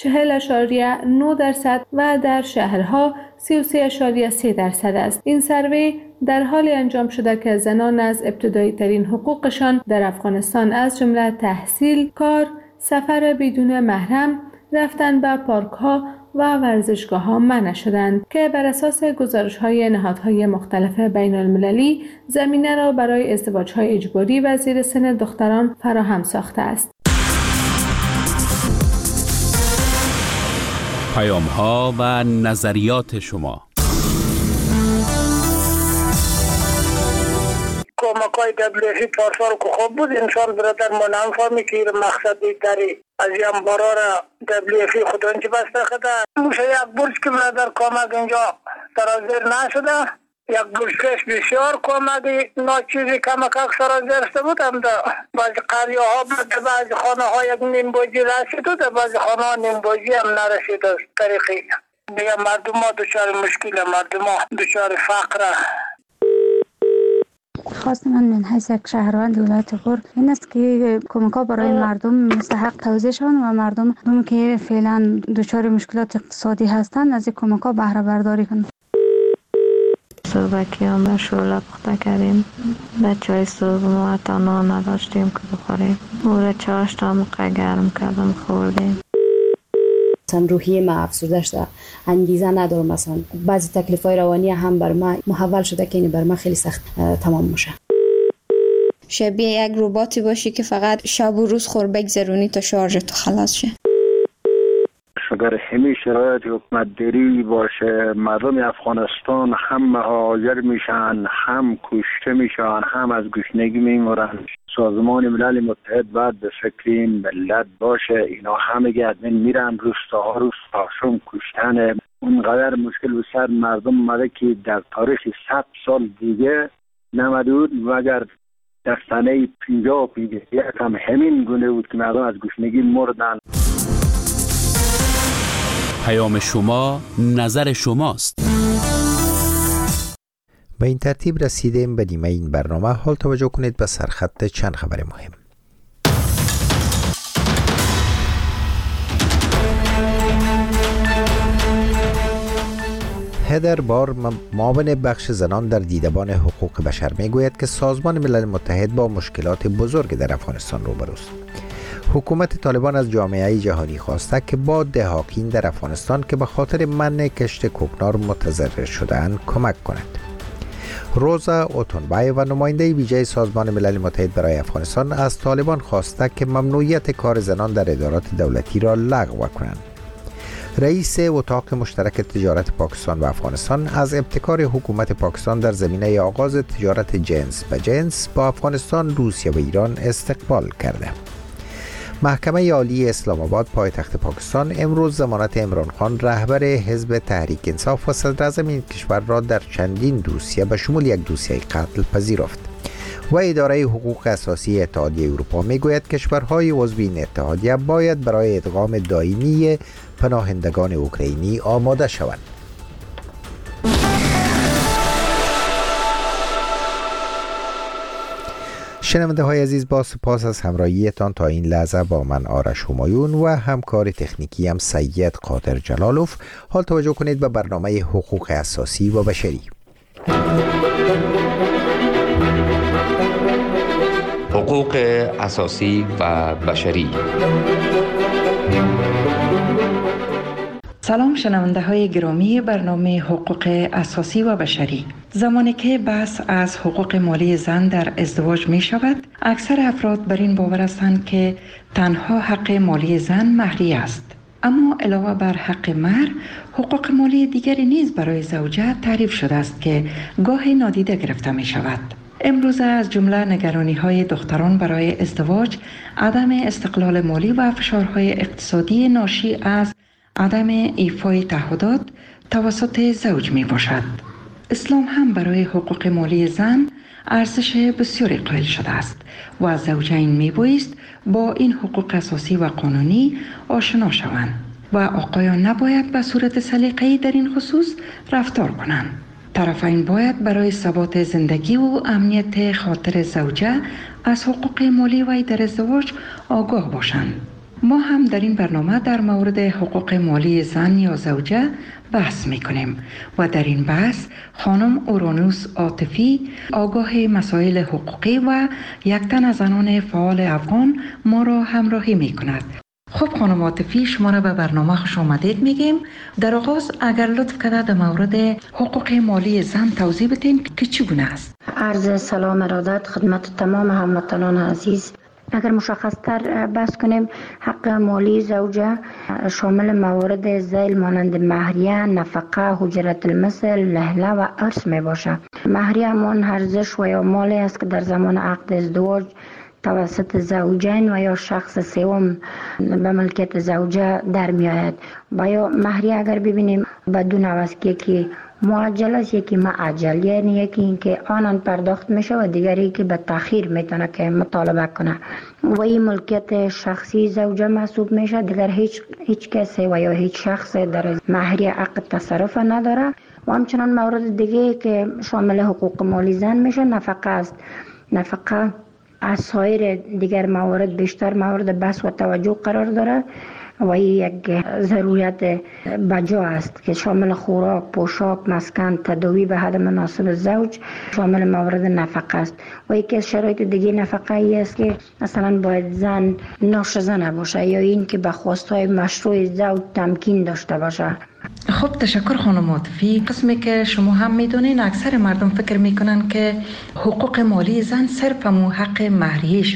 40.9% و در شهرها 33.3% است. این سروی در حال انجام شده که زنان از ابتدایی ترین حقوقشان در افغانستان از جمله تحصیل، کار، سفر بدون محرم، رفتن به پارک ها و ورزشگاه ها منع شدند که بر اساس گزارش های نهادهای مختلف بین المللی زمینه را برای ازدواج های اجباری و زیر سن دختران فراهم ساخته است. پیام ها و نظریات شما. کمک‌های WFP پارسال که خوب بود، امسال برادر ما نمی‌فهمی که مقصد دیگری از این بارا را WFP خودانچه بسته خدا. موشه یک برج که برادر کمک اینجا سرازیر نشده، یک برجکش بسیار کمکی ناچیزی کمک سرازیر شده بود. هم در بعضی قریه ها بود، بعضی خانه ها یک نیم بوجی رسید و در بعضی خانه ها نیم بوجی هم نرسید. از طریقی دیگه مردم ها دچار مشکل، مردم ها دچار فقر. خواست من حیث یک شهروند ولایت غور این است که کمک‌ها برای مردم مستحق توزیع شوند و مردم که فعلا دچار مشکلات اقتصادی هستند از این کمک‌ها بهره برداری کنند. صبح کیام شوله پخته کردیم، بچه‌های صبح ما حتی نان نداشتیم که بخوریم، او را چاش تا موقع گرم کردم خوردیم. مثلا روحیه ما افسرده شده، انگیزه ندارم، مثلا بعضی تکلیف‌های روانی هم بر ما محول شده که این بر ما خیلی سخت تمام میشه. شبیه یک رباتی باشی که فقط شب و روز خور بگذرونی تا شارژ تو خلاص شه. اگر همین شرایط حکومت داری باشه مردم افغانستان هم مهاجر میشن، هم کشته میشن، هم از گشنگی میمورن. سازمان ملل متحد باید به فکر این ملت باشه. اینا همه گردن میرن روستاها روستاشون کشتن. اونقدر مشکل به سر مردم اومده که در تاریخ 100 سال دیگه نمده بود و اگر در سنه 50 هم همین گونه بود که مردم از گشنگی مردن. پیام شما، نظر شماست. به این ترتیب رسیدیم به نیمه این برنامه. حال توجه کنید به سرخط چند خبر مهم. هدر بار معاون بخش زنان در دیدبان حقوق بشر میگوید که سازمان ملل متحد با مشکلات بزرگ در افغانستان روبروست. حکومت طالبان از جامعه جهانی خواسته که با دهاقین در افغانستان که به خاطر منع کشت کوکنار متضرر شده‌اند کمک کند. روزا اوتونبای و نماینده ویژه سازمان ملل متحد برای افغانستان از طالبان خواسته که ممنوعیت کار زنان در ادارات دولتی را لغو کنند. رئیس اتاق مشترک تجارت پاکستان و افغانستان از ابتکار حکومت پاکستان در زمینه آغاز تجارت جنس به جنس با افغانستان، روسیه و ایران استقبال کرده. محکمه عالی اسلام آباد پایتخت پاکستان امروز ضمانت عمران خان رهبر حزب تحریک انصاف و صدر اعظم این کشور را در چندین دوسیه به شمول یک دوسیه قتل پذیرفت. و اداره حقوق اساسی اتحادیه اروپا میگوید کشورهای عضو این اتحادیه باید برای ادغام دائمی پناهندگان اوکراینی آماده شوند. شنونده های عزیز، با سپاس از همراهیتان تا این لحظه با من آرش همایون و همکار تکنیکی هم سید قادر جلالوف. حال توجه کنید به برنامه حقوق اساسی و بشری. حقوق اساسی و بشری. سلام شنونده های گرامی برنامه حقوق اساسی و بشری. زمانی که بحث از حقوق مالی زن در ازدواج می شود، اکثر افراد بر این باور هستند که تنها حق مالی زن مهریه است. اما علاوه بر حق مهر، حقوق مالی دیگری نیز برای زوجه تعریف شده است که گاهی نادیده گرفته می شود. امروز از جمله نگرانی‌های دختران برای ازدواج، عدم استقلال مالی و فشارهای اقتصادی ناشی از عدم ایفای تعهدات توسط زوج می باشد. اسلام هم برای حقوق مالی زن ارزش بسیاری قائل شده است و زوجین می بایست با این حقوق اساسی و قانونی آشنا شوند و آقایان نباید به صورت سلیقه‌ای در این خصوص رفتار کنند. طرفین باید برای ثبات زندگی و امنیت خاطر زوجه از حقوق مالی وی در ازدواج آگاه باشند. ما هم در این برنامه در مورد حقوق مالی زن یا زوجه بحث میکنیم و در این بحث خانم اورانوس عاطفی، آگاه مسائل حقوقی و یک تن از زنان فعال افغان ما را همراهی میکند. خب خانم عاطفی، شما را به برنامه خوش آمدید میگیم. در آغاز اگر لطف کرده در مورد حقوق مالی زن توضیح بدین که چگونه است. عرض سلام ارادت خدمت تمام هموطنان عزیز. اگر مشخص‌تر بحث کنیم، حق مالی زوجه شامل موارد ذیل مانند مهریه، نفقه، حجرت المثل، لهله و ارث می باشد. مهریه همان ارزش و یا مالی است که در زمان عقد ازدواج توسط زوجین و یا شخص سوم به ملکیت زوجه در می آید. و یا مهریه اگر ببینیم به دو نوع است، یکی معجل است، یکی معجل، یعنی یکی اینکه آنان پرداخت میشه و دیگری که به تاخیر میتونه که مطالبه کنه و این ملکیت شخصی زوجه محسوب میشه. دیگر هیچ کسی و یا هیچ شخص در مهریه عقد تصرف نداره. و همچنان مورد دیگه که شامل حقوق مالی زن میشه نفقه است. نفقه از سایر دیگر موارد بیشتر مورد بحث و توجه قرار داره و یک ضرورت بجا است که شامل خوراک، پوشاک، مسکن، تداوی به حد مناسب زوج شامل موارد نفقه است. و یکی از شرایط دیگه نفقه ای است که مثلا باید زن ناشزه نباشه یا این که به خواستهای مشروع زوج تمکین داشته باشه. خب تشکر خانم عاطفی. قسمی که شما هم میدونین اکثر مردم فکر میکنن که حقوق مالی زن صرف حق مهریه‌اش است.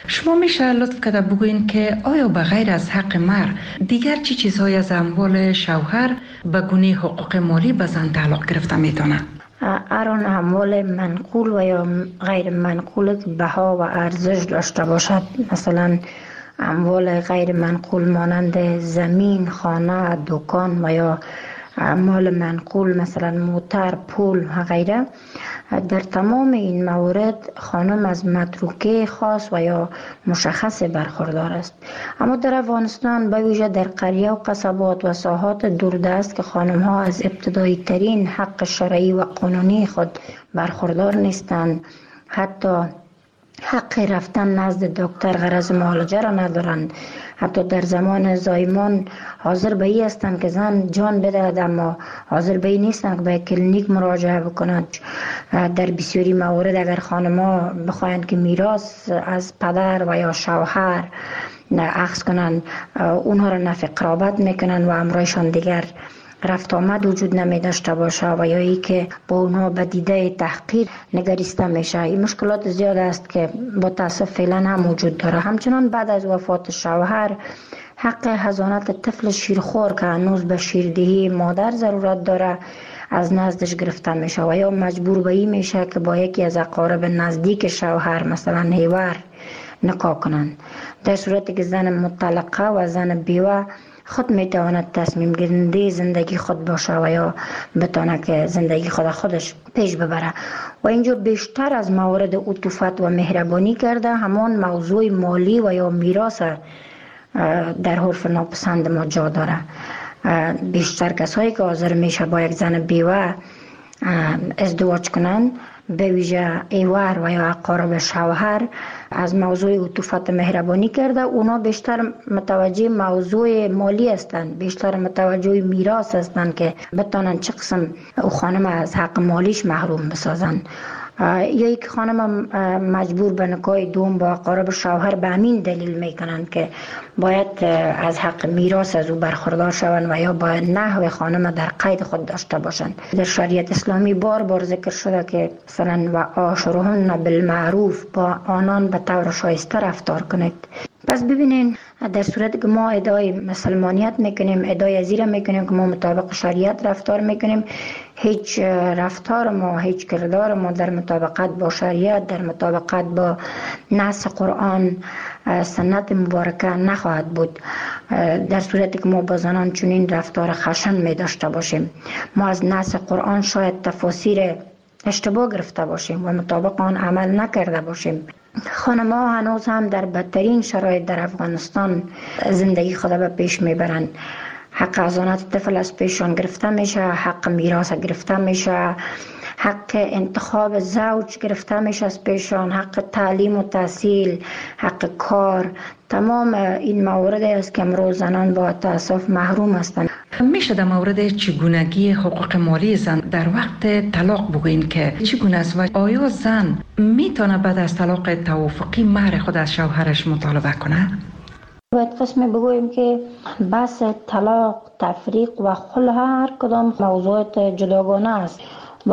شما میشه لطف کرده بگوین که آیا به غیر از حق مهر دیگر چی چیزهای از اموال شوهر به گونه حقوق مالی به زن تعلق گرفته میتونه؟ اران اموال منقول و یا غیر منقول بها و ارزش داشته باشد، مثلا اموال غیر منقول مانند زمین، خانه، دکان و یا مال منقول مثلا موتر، پول و غیره، در تمام این موارد خانم از متروکه خاص و یا مشخص برخوردار است. اما در افغانستان به ویژه در قریه و قصبات و ساحات دوردست که خانم ها از ابتدایی ترین حق شرعی و قانونی خود برخوردار نیستند، حتی حق رفتن نزد دکتر غرض معالجه را ندارند، حتی در زمان زایمان حاضر به این هستند که زن جان بدهد اما حاضر به این نیستند که به کلینیک مراجعه بکنند. در بسیاری موارد اگر خانم‌ها بخواهند که میراث از پدر و یا شوهر اخذ کنند، اونها را نفی قرابت میکنند و امرایشان دیگر رفت آمد وجود نمی داشته باشه و یا ای که با اونها به دیده تحقیر نگریسته میشه. این مشکلات زیاد است که با تاسف فعلا هم وجود داره. همچنان بعد از وفات شوهر حق حضانت طفل شیرخوار که هنوز به شیردهی مادر ضرورت داره از نزدش گرفته میشه و یا مجبور به این میشه که با یکی از اقارب نزدیک شوهر مثلا هیور نکاح کنند. در صورتی که زن مطلقه و زن بیوه خود میتواند تصمیم گیرنده زندگی خود باشه و یا بتونه که زندگی خودش پیش ببره. و اینجا بیشتر از موارد عطوفت و مهربانی کرده همان موضوع مالی و یا میراث در حرف ناپسند ما جا داره. بیشتر کسایی که حاضر میشه با یک زن بیوه ازدواج کنن، به ویژه ایوار و یا اقارب شوهر، از موضوع عطوفت مهربانی کرده. اونا بیشتر متوجه موضوع مالی هستند، بیشتر متوجه میراث هستند که بتونن چه قسم او خانم از حق مالیش محروم بسازن. یا یک خانم مجبور به نکاح دوم با اقارب شوهر به همین دلیل میکنند که باید از حق میراث از او برخوردار شوند و یا باید نحو خانم در قید خود داشته باشند. در شریعت اسلامی بار بار ذکر شده که مثلا و عاشرهن بالمعروف، با آنان به طور شایسته رفتار کنید. پس ببینین در صورتی که ما ادعای مسلمانیت میکنیم، ادعای ازیره میکنیم که ما مطابق شریعت رفتار میکنیم، هیچ رفتار ما، هیچ کردار ما در مطابقت با شریعت، در مطابقت با نص قرآن سنت مبارکه نخواهد بود. در صورتی که ما با زنان چنین رفتار خشن می داشته باشیم، ما از نص قرآن شاید تفاسیر اشتباه گرفته باشیم و مطابق آن عمل نکرده باشیم. خانم‌ها هنوز هم در بدترین شرایط در افغانستان زندگی خود به پیش میبرند. حق حضانت طفل از پیشان گرفته میشه، حق میراث گرفته میشه، حق انتخاب زوج گرفته میشه از پیشان، حق تعلیم و تحصیل، حق کار. تمام این موارد است که امروز زنان با تأسف محروم هستند. میشه در مورد چگونگی حقوق مالی زن در وقت طلاق بگوین که چگونه است و آیا زن میتونه بعد از طلاق توافقی مهر خود از شوهرش مطالبه کنه؟ باید قسمی بگوییم که بحث طلاق، تفریق و خلع هر کدام موضوعات جداگانه است و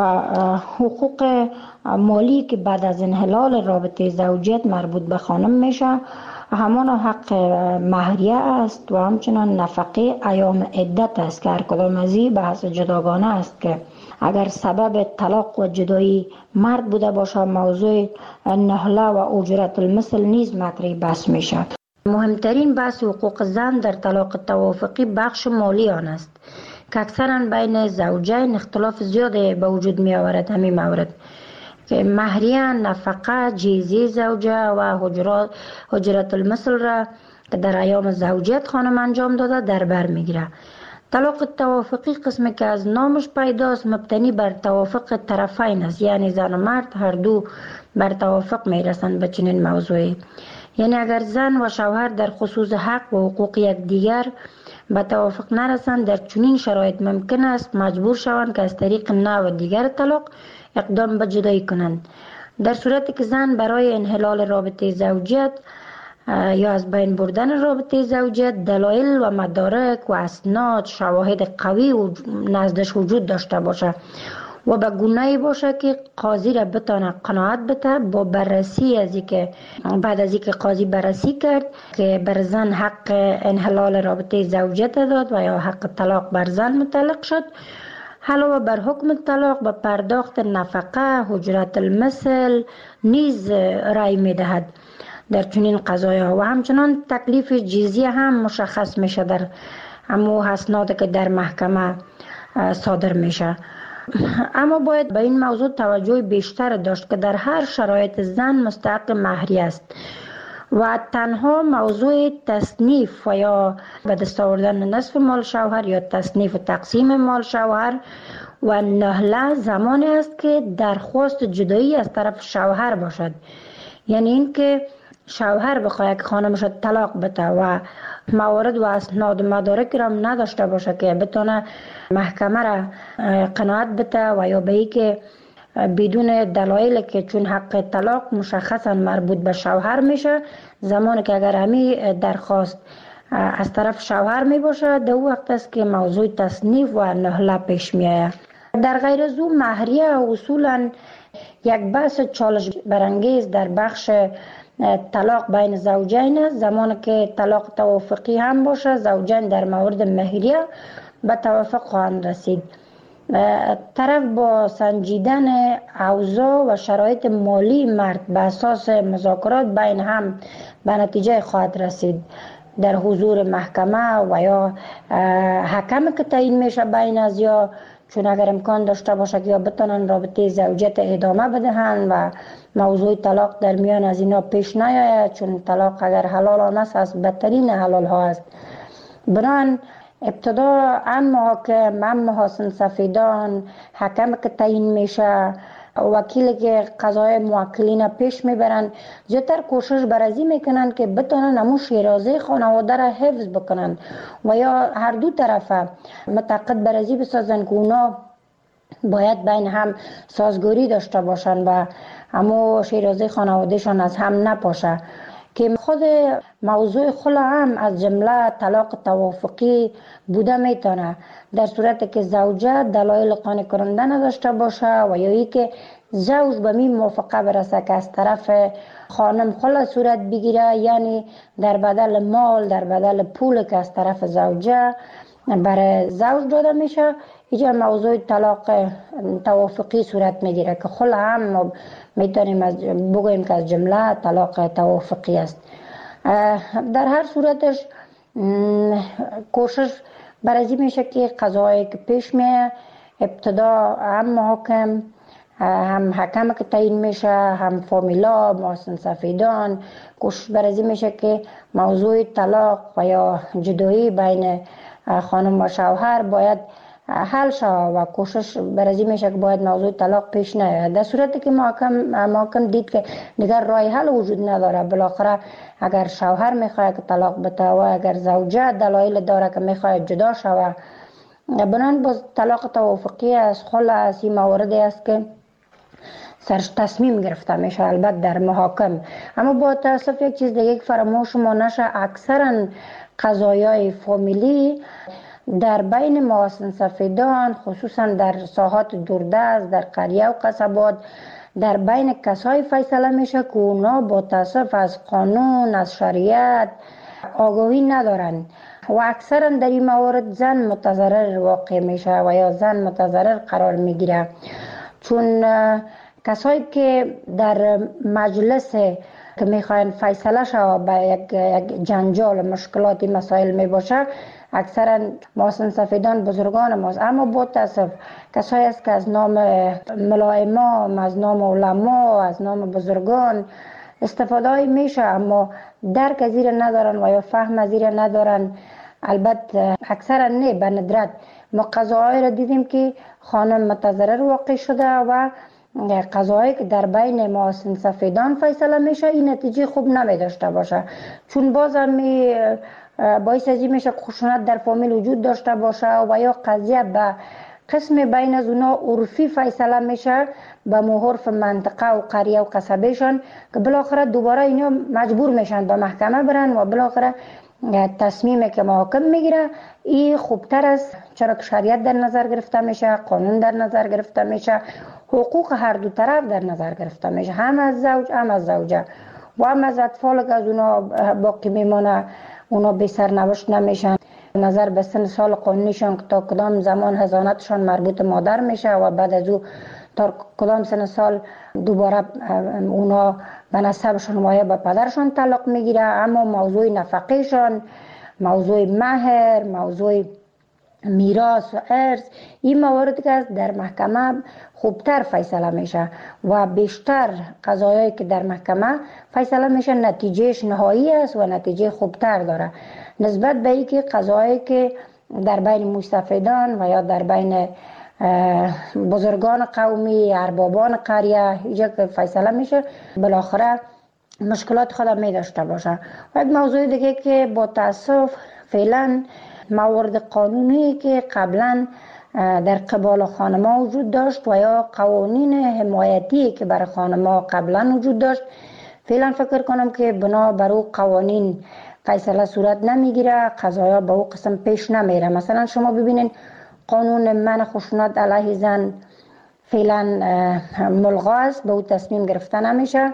حقوق مالی که بعد از انحلال رابطه زوجیت مربوط به خانم میشه همان حق مهریه است و همچنان نفقه ایام عدت است که هر کدام از این بحث جداگانه است که اگر سبب طلاق و جدایی مرد بوده باشه موضوع نهله و اجرت المثل نیز مطرح بحث میشه. مهمترین بحث حقوق زن در طلاق توافقی بخش مالی آن است که اکثرا بین زوجین اختلاف زیاد به وجود می آورد. همین مورد که مهریه، نفقه، جیزی زوجه و حجرت المثل را که در ایام زوجیت خانم انجام داده در بر می گیره. طلاق توافقی قسمی که از نامش پیداست مبتنی بر توافق طرفین است، یعنی زن و مرد هر دو بر توافق می رسند به چنین موضوعی. یعنی اگر زن و شوهر در خصوص حق و حقوق یکدیگر به توافق نرسند، در چنین شرایط ممکن است مجبور شوند که از طریق نوع دیگر طلاق اقدام به جدایی کنند. در صورتی که زن برای انحلال رابطه زوجیت یا از بین بردن رابطه زوجیت دلایل و مدارک و اسناد، شواهد قوی و نزدش وجود داشته باشه و به گونه‌ای باشه که قاضی را بتانه قناعت بده با بررسی از اینکه بعد از اینکه قاضی بررسی کرد که بر زن حق انحلال رابطه زوجیت داد و یا حق طلاق بر زن متعلق شد، علاوه بر حکم طلاق به پرداخت نفقه، حجرت المثل نیز رای میدهد در چنین قضایا و همچنان تکلیف جزیه هم مشخص میشه در امو اسناد که در محکمه صادر میشه. اما باید به این موضوع توجه بیشتر داشت که در هر شرایط زن مستحق مهریه است و تنها موضوع تصنیف و یا به دست آوردن نصف مال شوهر یا تصنیف و تقسیم مال شوهر و نهله زمانی است که درخواست جدایی از طرف شوهر باشد، یعنی اینکه شوهر بخواهد که خانمش طلاق بده و موارد و اسناد و مدارک را نداشته باشه که بتونه محکمه را قناعت بده و یا به ای که بدون دلایل که چون حق طلاق مشخصا مربوط به شوهر میشه، زمانی که اگر همی درخواست از طرف شوهر می باشه در وقت است که موضوع تصنیف و نهله پیش می آید. در غیر از او مهریه اصولا یک بحث چالش برانگیز در بخش طلاق بین زوجین است. زمانی که طلاق توافقی هم باشه، زوجین در مورد مهریه به توافق خواهند رسید. طرف با سنجیدن اوضاع و شرایط مالی مرد به اساس مذاکرات بین هم به نتیجه خواهد رسید در حضور محکمه و یا حکم که تعیین میشه بین از یا، چون اگر امکان داشته باشه که یا بتونن رابطه زوجیت ادامه بدهند و موضوع طلاق در میان از اینا پیش نیاید، چون طلاق اگر حلال هم است از بدترین حلال ها است. بران ابتدا محاکم، محاسن سفیدان، حکم که تعیین میشه، وکیلی که قضای موکلین پیش میبرن، زیادتر کوشش برازی میکنن که بتونن همون شیرازه خانواده را حفظ بکنن و یا هر دو طرفه متعاقد برازی بسازن که اونا باید بین هم سازگاری داشته باشن و همون شیرازه خانوادهشان از هم نپاشه. که خود موضوع خلا هم از جمله طلاق توافقی بوده میتونه در صورت که زوجه دلایل قانع کننده نداشته باشه و یا ای که زوج به می موافقه برسه که از طرف خانم خلا صورت بگیره، یعنی در بدل مال، در بدل پول که از طرف زوجه برای زوج داده میشه، اینجا موضوع طلاق توافقی صورت میگیره که خلا هم میتونیم بگوییم که از جمله طلاق توافقی است. در هر صورتش کوشش برازی میشه که قضایی که پیش میه ابتدا هم محاکم، هم حکم که تعیین میشه، هم فامیلا، محاسن سفیدان، کوشش برازی میشه که موضوع طلاق و یا جدایی بین خانم و شوهر باید حل شود و کوشش برازی میشه که باید موضوع طلاق پیش نیاید. در صورتی که محکم دید که دیگر راه حل وجود نداره، بالاخره اگر شوهر میخواد که طلاق بده و اگر زوجه دلایل داره که میخواد جدا شود، بنان باز طلاق توافقی از خلا از این مواردی است که سرش تصمیم گرفته میشه البته در محاکم. اما با تاسف یک چیز دیگه فراموش ما نشه، اکثرا قضایای فامیلی در بین محاسن سفیدان، خصوصا در ساحات دوردست، در قریه و قصبات، در بین کسای فیصله میشه که اونا با تاسف از قانون، از شریعت آگاهی ندارن و اکثرا در این موارد زن متضرر واقع میشه و یا زن متضرر قرار میگیره، چون کسایی که در مجلس که میخواین فیصله شود به یک جنجال مشکلاتی مسائل میباشه، اکثرا محاسن سفیدان بزرگان ماست. اما با تاسف کسایی است که از نام ملائمام، از نام علما، از نام بزرگان استفاده میشه اما درک از این ندارن و یا فهم از این ندارن. البته اکثرا نه، به ندرت ما قضاهای را دیدیم که خانم متضرر واقع شده و قضایی که در بین محاسن سفیدان فیصله میشه این نتیجه خوب نمی داشته باشه، چون بازم باعث از این میشه خشونت در فامیل وجود داشته باشه و یا قضیه به قسم بین از اونا عرفی فیصله میشه به محرف منطقه و قریه و قصبهشان که بالاخره دوباره اینا مجبور میشن به محکمه برن و بالاخره تصمیمی که محاکم میگیره این خوبتر است، چرا که شریعت در نظر گرفته میشه، قانون در نظر گرفته میشه، حقوق هر دو طرف در نظر گرفته میشه، هم از زوج هم از زوجه و هم از اطفال که از اونا باقی میمانه، اونا بی سرنوشت نمیشن. نظر به سن سال قانونیشان که تا کدام زمان حضانتشان مربوط مادر میشه و بعد از او تا کدام سن سال دوباره اونا به نسبشان مایه به پدرشان تعلق میگیره. اما موضوع نفقهشان، موضوع مهر، موضوع میراث و ارث، این موارد که در محکمه خوبتر فیصله میشه و بیشتر قضایایی که در محکمه فیصله میشه نتیجهش نهایی است و نتیجه خوبتر داره نسبت به اینکه قضایایی که در بین مستفیدان و یا در بین بزرگان قومی، اربابان قریه اینجا که فیصله میشه بالاخره مشکلات خود می داشته باشه. و یک موضوع دیگه که با تاسف فعلا موارد قانونی که قبلا در قبال خانما وجود داشت و یا قوانین حمایتی که برای خانما قبلا وجود داشت، فعلا فکر کنم که بنا بر او قوانین فیصله صورت نمیگیره، قضایا به او قسم پیش نمیره. مثلا شما ببینید قانون منع خشونت علیه زن فعلا ملغا است، به او تصمیم گرفته نمیشه.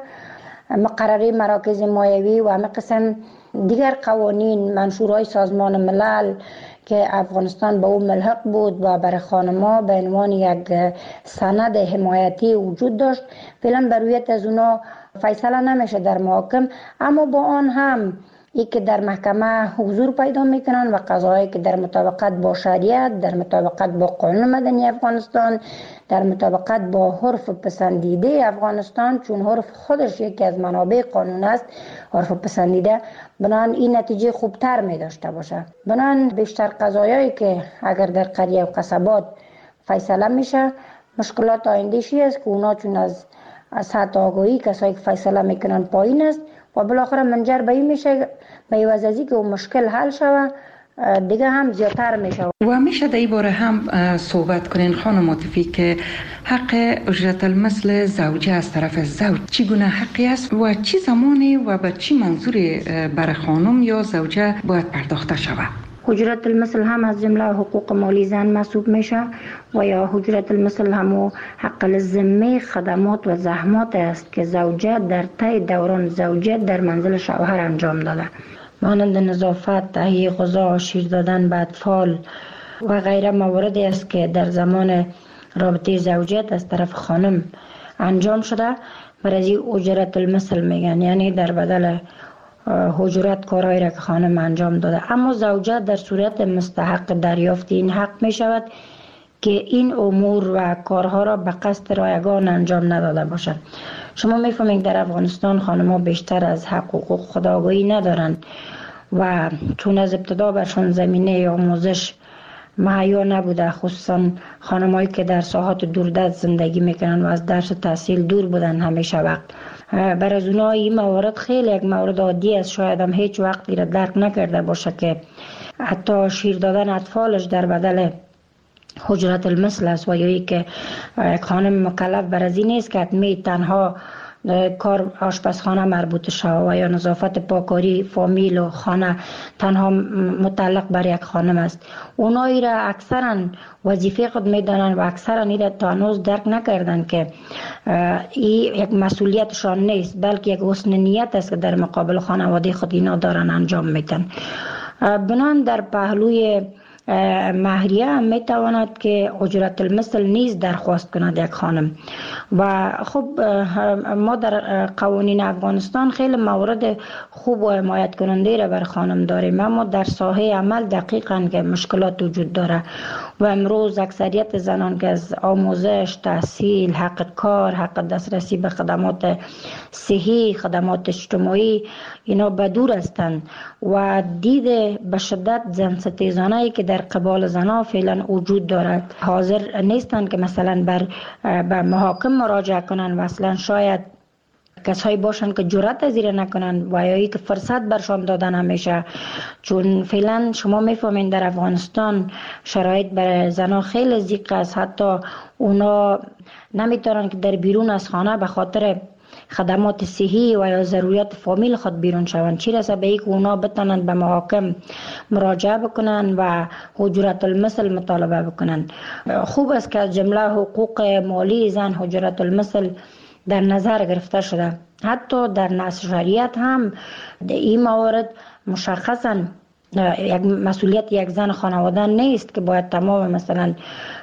مقرره مراکز مایوی و همه قسم دیگر قوانین منشورهای سازمان ملل که افغانستان به او ملحق بود و برای خانما به عنوان یک سند حمایتی وجود داشت، فعلا بر رویت از اونا فیصله نمیشه در محاکم. اما با آن هم ای که در محکمه حضور پیدا میکنن و قضایی که در مطابقت با شریعت، در مطابقت با قانون مدنی افغانستان، در مطابقت با حرف پسندیده افغانستان، چون حرف خودش یکی از منابع قانون است، حرف پسندیده، بنان این نتیجه خوبتر می داشته باشه. بنان بیشتر قضایایی که اگر در قریه و قصبات فیصله میشه، مشکلات آینده‌شی است که اونا چون از سطح آگاهی کسایی که فیصله میکنن پایین است و بالاخره منجر به این میشه به عوض از اینکه اون مشکل حل شوه دیگه هم زیادتر میشه. و میشه در این باره هم صحبت کنین خانم عاطفی که حق اجرت المثل زوجه از طرف زوج چگونه حقی است و چی زمانی و به چی منظوری برای خانم یا زوجه باید پرداخته شود؟ اجرت المثل هم از جمله حقوق مالی زن محسوب میشه و یا اجرت المثل هم حق الذمه خدمات و زحمات است که زوجه در طی دوران زوجه در منزل شوهر انجام داده، مانند نظافت، تهیه غذا، شیر دادن به اطفال و غیره مواردی است که در زمان رابطه زوجیت از طرف خانم انجام شده. برای اجرت المثل میگن، یعنی در بدل اجرت کارهایی را که خانم انجام داده. اما زوجه در صورت مستحق دریافت این حق می شود که این امور و کارها را به قصد رایگان انجام نداده باشد. شما میفهمید در افغانستان خانم‌ها بیشتر از حقوق خود آگاهی ندارند و چون از ابتدا برشان زمینه آموزش مهیا نبوده، خصوصا خانم‌هایی که در ساحات دوردست زندگی میکنن و از درس و تحصیل دور بودن همیشه وقت. برای از اونها این موارد خیلی یک مورد عادی است، شاید هم هیچ وقت را درک نکرده باشه که حتی شیر دادن اطفالش در بدل اجرت المثل است و یا که یک خانم مکلف بر از این نیست که حتمی تنها کار آشپزخانه مربوط شود و یا نظافت پاکاری فامیل و خانه تنها متعلق بر یک خانم است. اونایی را اکثرا وظیفه خود میدانند و اکثرا این را تا هنوز درک نکردند که این یک مسئولیتشان نیست، بلکه یک حسن نیت است که در مقابل خانواده خود اینا دارن انجام میدن. بنان در پهلوی مهریه هم میتواند که اجرت المثل نیز درخواست کند یک خانم. و خب ما در قوانین افغانستان خیلی موارد خوب و حمایت کننده را بر خانم داریم، اما در ساحه عمل دقیقاً که مشکلات وجود داره و امروز اکثریت زنان که از آموزش، تحصیل، حق کار، حق دسترسی به خدمات صحی، خدمات اجتماعی اینا بدور هستند و دید به شدت زن ستیزانه‌ای که در قبال زنها فعلا وجود دارد حاضر نیستند که مثلا به محاکم مراجعه کنند و اصلا شاید کسایی باشند که جرأت از این نکنند و یا که فرصت برشان دادن همیشه، چون فعلا شما میفهمین در افغانستان شرایط برای زنها خیلی ضیق است، حتی اونا نمیتونن که در بیرون از خانه به خاطر خدمات صحی و یا ضروریات فامیل خود بیرون شوند، چی رسه به اینکه اونا بتونن به محاکم مراجعه بکنن و حجرت المثل مطالبه بکنن. خوب است که از جمله حقوق مالی زن حجرت المثل در نظر گرفته شده. حتی در نص شریعت هم این موارد مشخصا یک مسئولیت یک زن خانواده نیست که باید تمام مثلا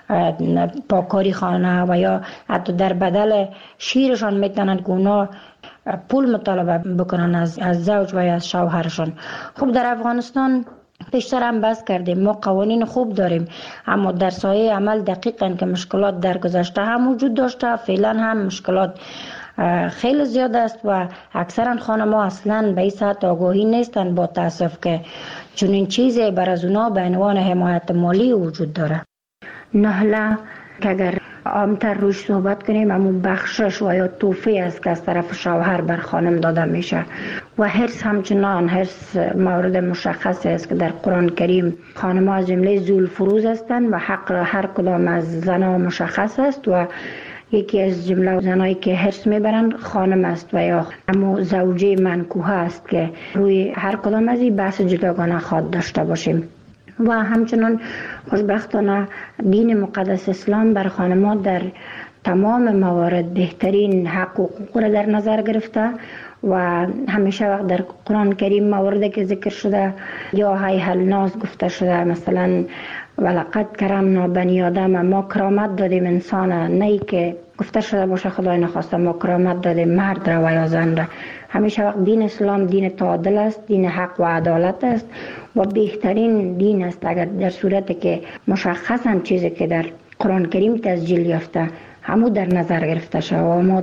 پاکاری خانه و یا حتی در بدل شیرشان میتونن که اونا پول مطالبه بکنن از زوج و یا از شوهرشان. خب در افغانستان پیشتر هم بحث کردیم، ما قوانین خوب داریم، اما در سایه عمل دقیقاً که مشکلات در گذشته هم وجود داشته، فعلا هم مشکلات خیلی زیاد است و اکثرا خانم‌ها اصلا به این سطح آگاهی نیستن، با تاسف که چنین چیزی بر از اونا به عنوان حمایت مالی وجود داره. نهله که اگر عامتر روش صحبت کنیم، همون بخشش و یا توفی است که از طرف شوهر بر خانم داده میشه و حرص همچنان حرص مورد مشخص است که در قرآن کریم خانم‌ها از جمله ذوالفروض هستند و حق هر کدام از زنها مشخص است و یکی از جمله زنایی که حرص میبرند خانم است و یا همون زوجه منکوحه است که روی هر کدام از این بحث جداگانه خواد داشته باشیم. و همچنان خوشبختانه دین مقدس اسلام بر خانم‌ها در تمام موارد بهترین حق و حقوق را در نظر گرفته و همیشه وقت در قرآن کریم مواردی که ذکر شده یا هیهل ناز گفته شده، مثلا ولقد کرمنا بنی آدم، ما کرامت دادیم انسان، نه که گفته شده باشه خدای نخواسته ما کرامت دادیم مرد را و یا زن را. همیشه وقت دین اسلام دین تعادل است، دین حق و عدالت است و بهترین دین است اگر در صورتی که مشخصا چیزی که در قرآن کریم تسجیل یافته همو در نظر گرفته شد و ما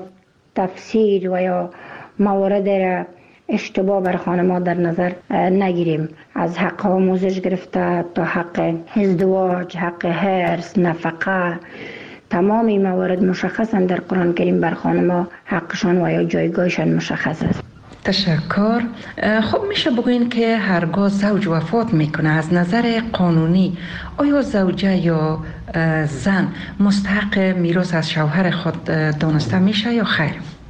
تفسیر و یا موارد را اشتباه بر خانم‌ها در نظر نگیریم، از حق آموزش گرفته تا حق ازدواج، حق حرص، نفقه، تمام این موارد مشخصا در قرآن کریم بر خانم‌ها حقشان و یا جایگاهشان مشخص است. تشکر. خب میشه بگوین که هرگاه زوج وفات میکنه از نظر قانونی آیا زوجه یا زن مستحق میراث از شوهر خود دانسته میشه یا خیر؟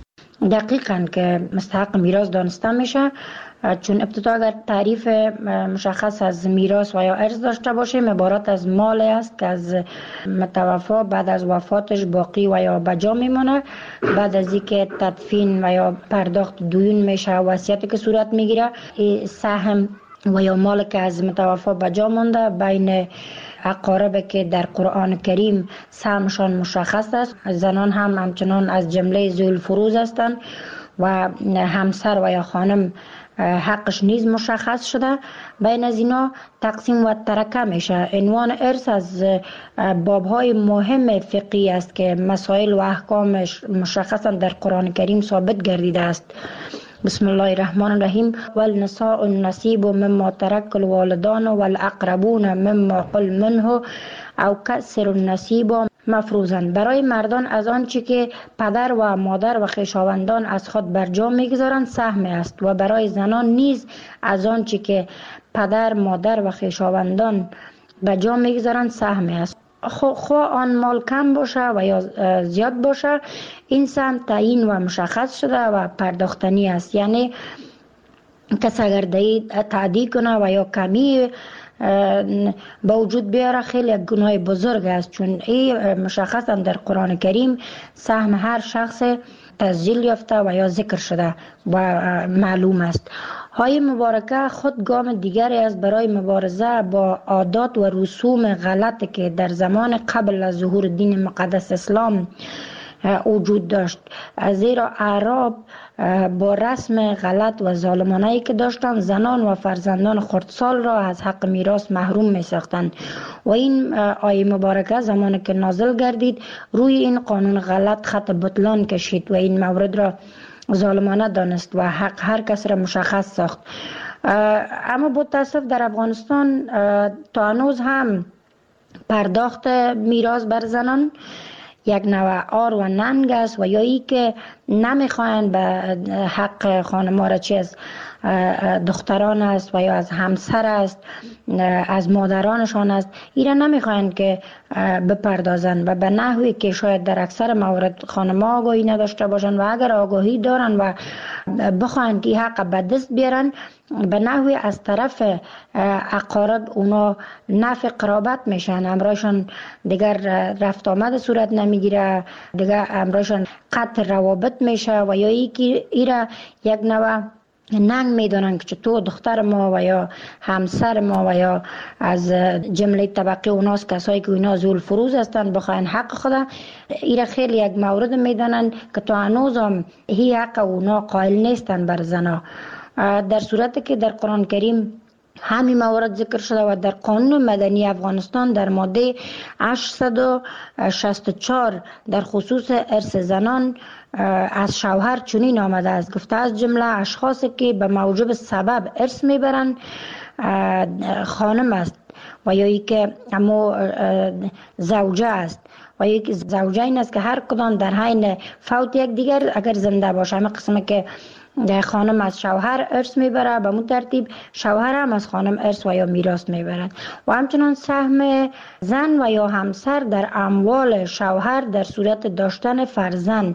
دقیقاً که مستحق میراث دانسته میشه، چون ابتدا اگر تعریف مشخص از میراث و یا ارث داشته باشیم عبارت از مال است که از متوفا بعد از وفاتش باقی و یا بجا میمونه، بعد از اینکه تدفین و یا پرداخت دیون میشه، وصیتی که صورت میگیره، سهم و یا مال که از متوفا بجا مونده بین اقارب که در قرآن کریم سهمشان مشخص است. زنان هم همچنان از جمله ذوالفروض هستند و همسر و یا خانم حقش نیز مشخص شده. بین از اینا تقسیم و ترکه میشه. عنوان ارث از بابهای مهم فقهی است که مسائل و احکامش مشخصا در قرآن کریم ثابت گردیده است. بسم الله الرحمن الرحیم. والنساء النصیب مما ترک الوالدان والاقربون مما قل منه او کسر النصیب مفروضاً. برای مردان از آنچه که پدر و مادر و خویشاوندان از خود برجا میگذارند سهم است و برای زنان نیز از آنچه که پدر، مادر و خویشاوندان برجا میگذارند سهم است. خواه آن مال کم باشه و یا زیاد باشه، این سهم تعیین و مشخص شده و پرداختنی است. یعنی کس اگر تعدی کنه و یا کمی با وجود بیاره خیلی یک گناه بزرگ است، چون این مشخصا در قرآن کریم سهم هر شخص تسجیل یافته و یا ذکر شده و معلوم است. های مبارکه خود گام دیگری است برای مبارزه با عادات و رسوم غلط که در زمان قبل از ظهور دین مقدس اسلام وجود داشت، زیرا اعراب با رسم غلط و ظالمانه‌ای که داشتند زنان و فرزندان خردسال را از حق میراث محروم می ساختند و این آیه مبارکه زمانی که نازل گردید روی این قانون غلط خط بطلان کشید و این مورد را ظالمانه دانست و حق هر کس را مشخص ساخت. اما با تاسف در افغانستان تا هنوز هم پرداخت میراث بر زنان یک نوع آر و ننگ است و یا ای که نمیخواین به حق خانم‌ها را چیز دختران است و یا از همسر است، از مادرانشان است، اینا نمیخواین که بپردازن و به نحوی که شاید در اکثر موارد خانم‌ها آگاهی نداشته باشن و اگر آگاهی دارن و بخواین که حق به دست بیارن، به نحوی از طرف اقارب اونا نفع قرابت میشن، امرایشان دیگر رفت آمد صورت نمیگیره، دیگر امرایشان قطع روابط میشه و یا ایرا یک نوع ننگ میدونن که تو دختر ما و یا همسر ما و یا از جمله طبقه اوناست کسایی که اینا زول فروز هستن بخواین حق خدا، ایرا خیلی یک مورد میدونن که تو هنوز هم هی حق اونا قائل نیستن بر زنا، در صورتی که در قرآن کریم همین موارد ذکر شده و در قانون مدنی افغانستان در ماده 864 در خصوص ارث زنان از شوهر چنین آمده است، گفته از جمله اشخاصی که به موجب سبب ارث میبرند خانم است و یا ای که اما زوجه است و یک زوجه این است که هر کدام در حین فوت یک دیگر اگر زنده باشه، همه قسمه که خانم از شوهر ارث میبره به مون ترتیب شوهر هم از خانم ارث و یا میراث میبرند و همچنان سهم زن و یا همسر در اموال شوهر در صورت داشتن فرزند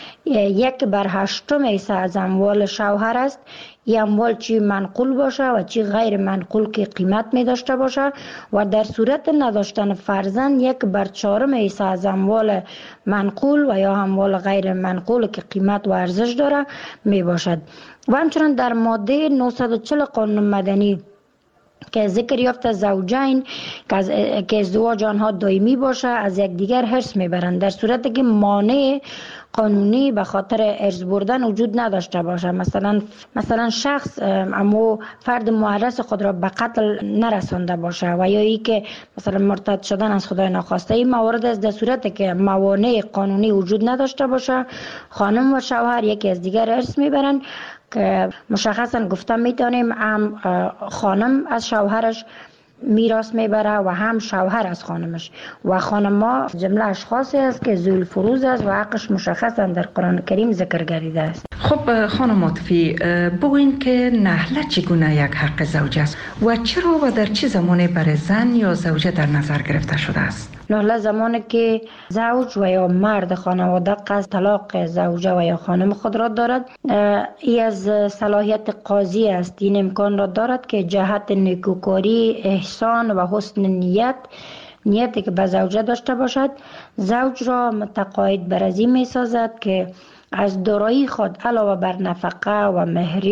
1/8 حصه از اموال شوهر است. این اموال چی منقول باشه و چی غیر منقول که قیمت می داشته باشه و در صورت نداشتن فرزند 1/4 حصه از اموال منقول و یا اموال غیر منقول که قیمت و ارزش داره می باشد. و همچنان در ماده 940 قانون مدنی که ذکر یافته زوجین که ازدواج آنها دائمی باشه از یکدیگر حرص میبرند در صورتی که مانع قانونی به خاطر ارث بردن وجود نداشته باشه، مثلا شخص اما فرد معرض خود را به قتل نرسانده باشه و یا ای که مثلا مرتد شدن از خدای ناخواسته، این موارد است در صورتی که موانع قانونی وجود نداشته باشه خانم و شوهر یکی از دیگر ارث میبرند که مشخصا گفته میتونیم هم خانم از شوهرش میراث میبره و هم شوهر از خانمش و خانم‌ها جمله اشخاصی است که ذوال فروز است و حقش مشخصا در قرآن کریم ذکر گردیده است. خب خانم عاطفی، بگوین که نهله چگونه یک حق زوجه است و چرا و در چه زمانی برای زن یا زوجه در نظر گرفته شده است؟ نهله زمانی که زوج و یا مرد خانواده قصد طلاق زوجه و یا خانم خود را دارد، ای از صلاحیت قاضی است. این امکان را دارد که جهت نیکوکاری، احسان و حسن نیتی که به زوجه داشته باشد زوج را متقاعد بر از این می سازد که از دارایی خود علاوه بر نفقه و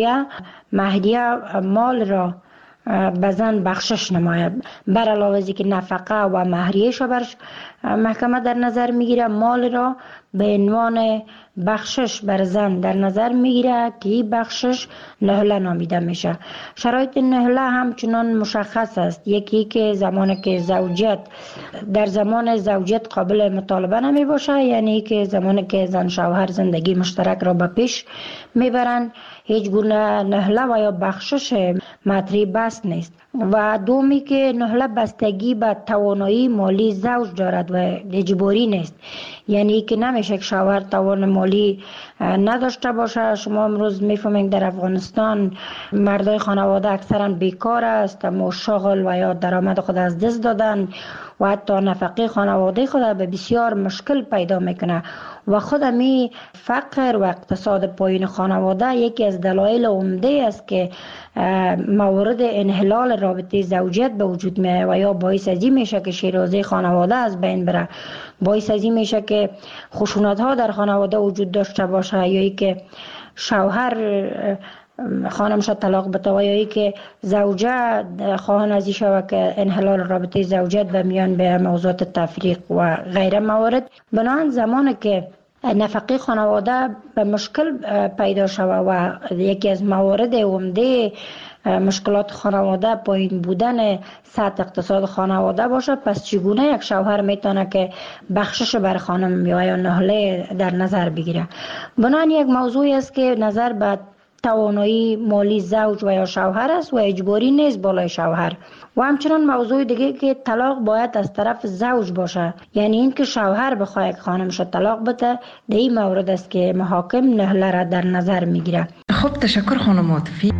مهریه مال را به زن بخشش نماید. بر علاوه از که نفقه و مهریه‌اش بر محکمه در نظر میگیره، مال را به عنوان بخشش بر زن در نظر میگیره که این بخشش نهله نامیده میشه. شرایط نهله همچنان مشخص است. یکی که زمانی که در زمان زوجیت قابل مطالبه نمی باشه، یعنی که زمانی که زن شوهر زندگی مشترک را به پیش میبرند هیچ گونه نهله و یا بخشش مطرح بس نیست. و دومی که نهله بستگی به توانایی مالی زوج دارد و اجباری نیست، یعنی که نمیشه که شوهر توان مالی نداشته باشه. شما امروز میفهمید در افغانستان مردای خانواده اکثرا بیکار است، اما شغل و یا درآمد خود از دست دادن و حتی نفقه خانواده خود به بسیار مشکل پیدا میکنه و خود می فقر و اقتصاد پایین خانواده یکی از دلایل عمده است که موارد انحلال رابطه زوجیت به وجود میاد و یا باعث ازی میشه که شیرازه خانواده از بین بره، باعث ازی میشه که خشونت ها در خانواده وجود داشته باشه، یا ای که شوهر خانمش طلاق بده و یا ای که زوجه خواهان ازی شود که انحلال رابطه زوجیت به میان به موضوعات تفریق و غیره موارد. بنابراین زمانی که نفقه خانواده به مشکل پیدا شود و یکی از موارد عمده مشکلات خانواده پایین بودن سطح اقتصاد خانواده باشه، پس چگونه یک شوهر میتونه که بخشش بر خانم یا نهله در نظر بگیره؟ بنابراین یک موضوعی است که نظر به توانایی مالی زوج و یا شوهر است و اجباری نیست بالای شوهر. و همچنان موضوع دیگه که طلاق باید از طرف زوج باشه، یعنی این که شوهر بخواه که خانمش طلاق بده، در این مورد است که محاکم نهله را در نظر میگیره. خب تشکر خانم عاطفی.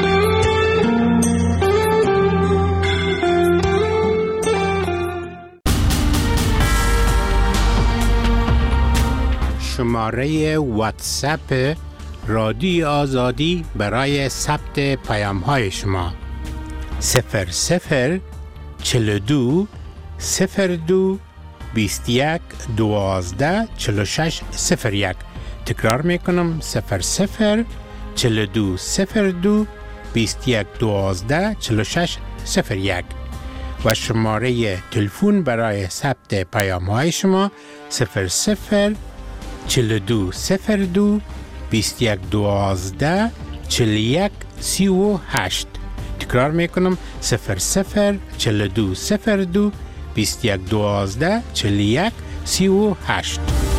شماره واتساپ رادیو آزادی برای ثبت پیام های شما 00 42 02 21 12 46 01. تکرار میکنم 00 42 02 21 12 46 01. و شماره تلفن برای ثبت پیام های شما 00 42 02 21 12 41 38. تکرار میکنم 00 42 02 21 12 41 38.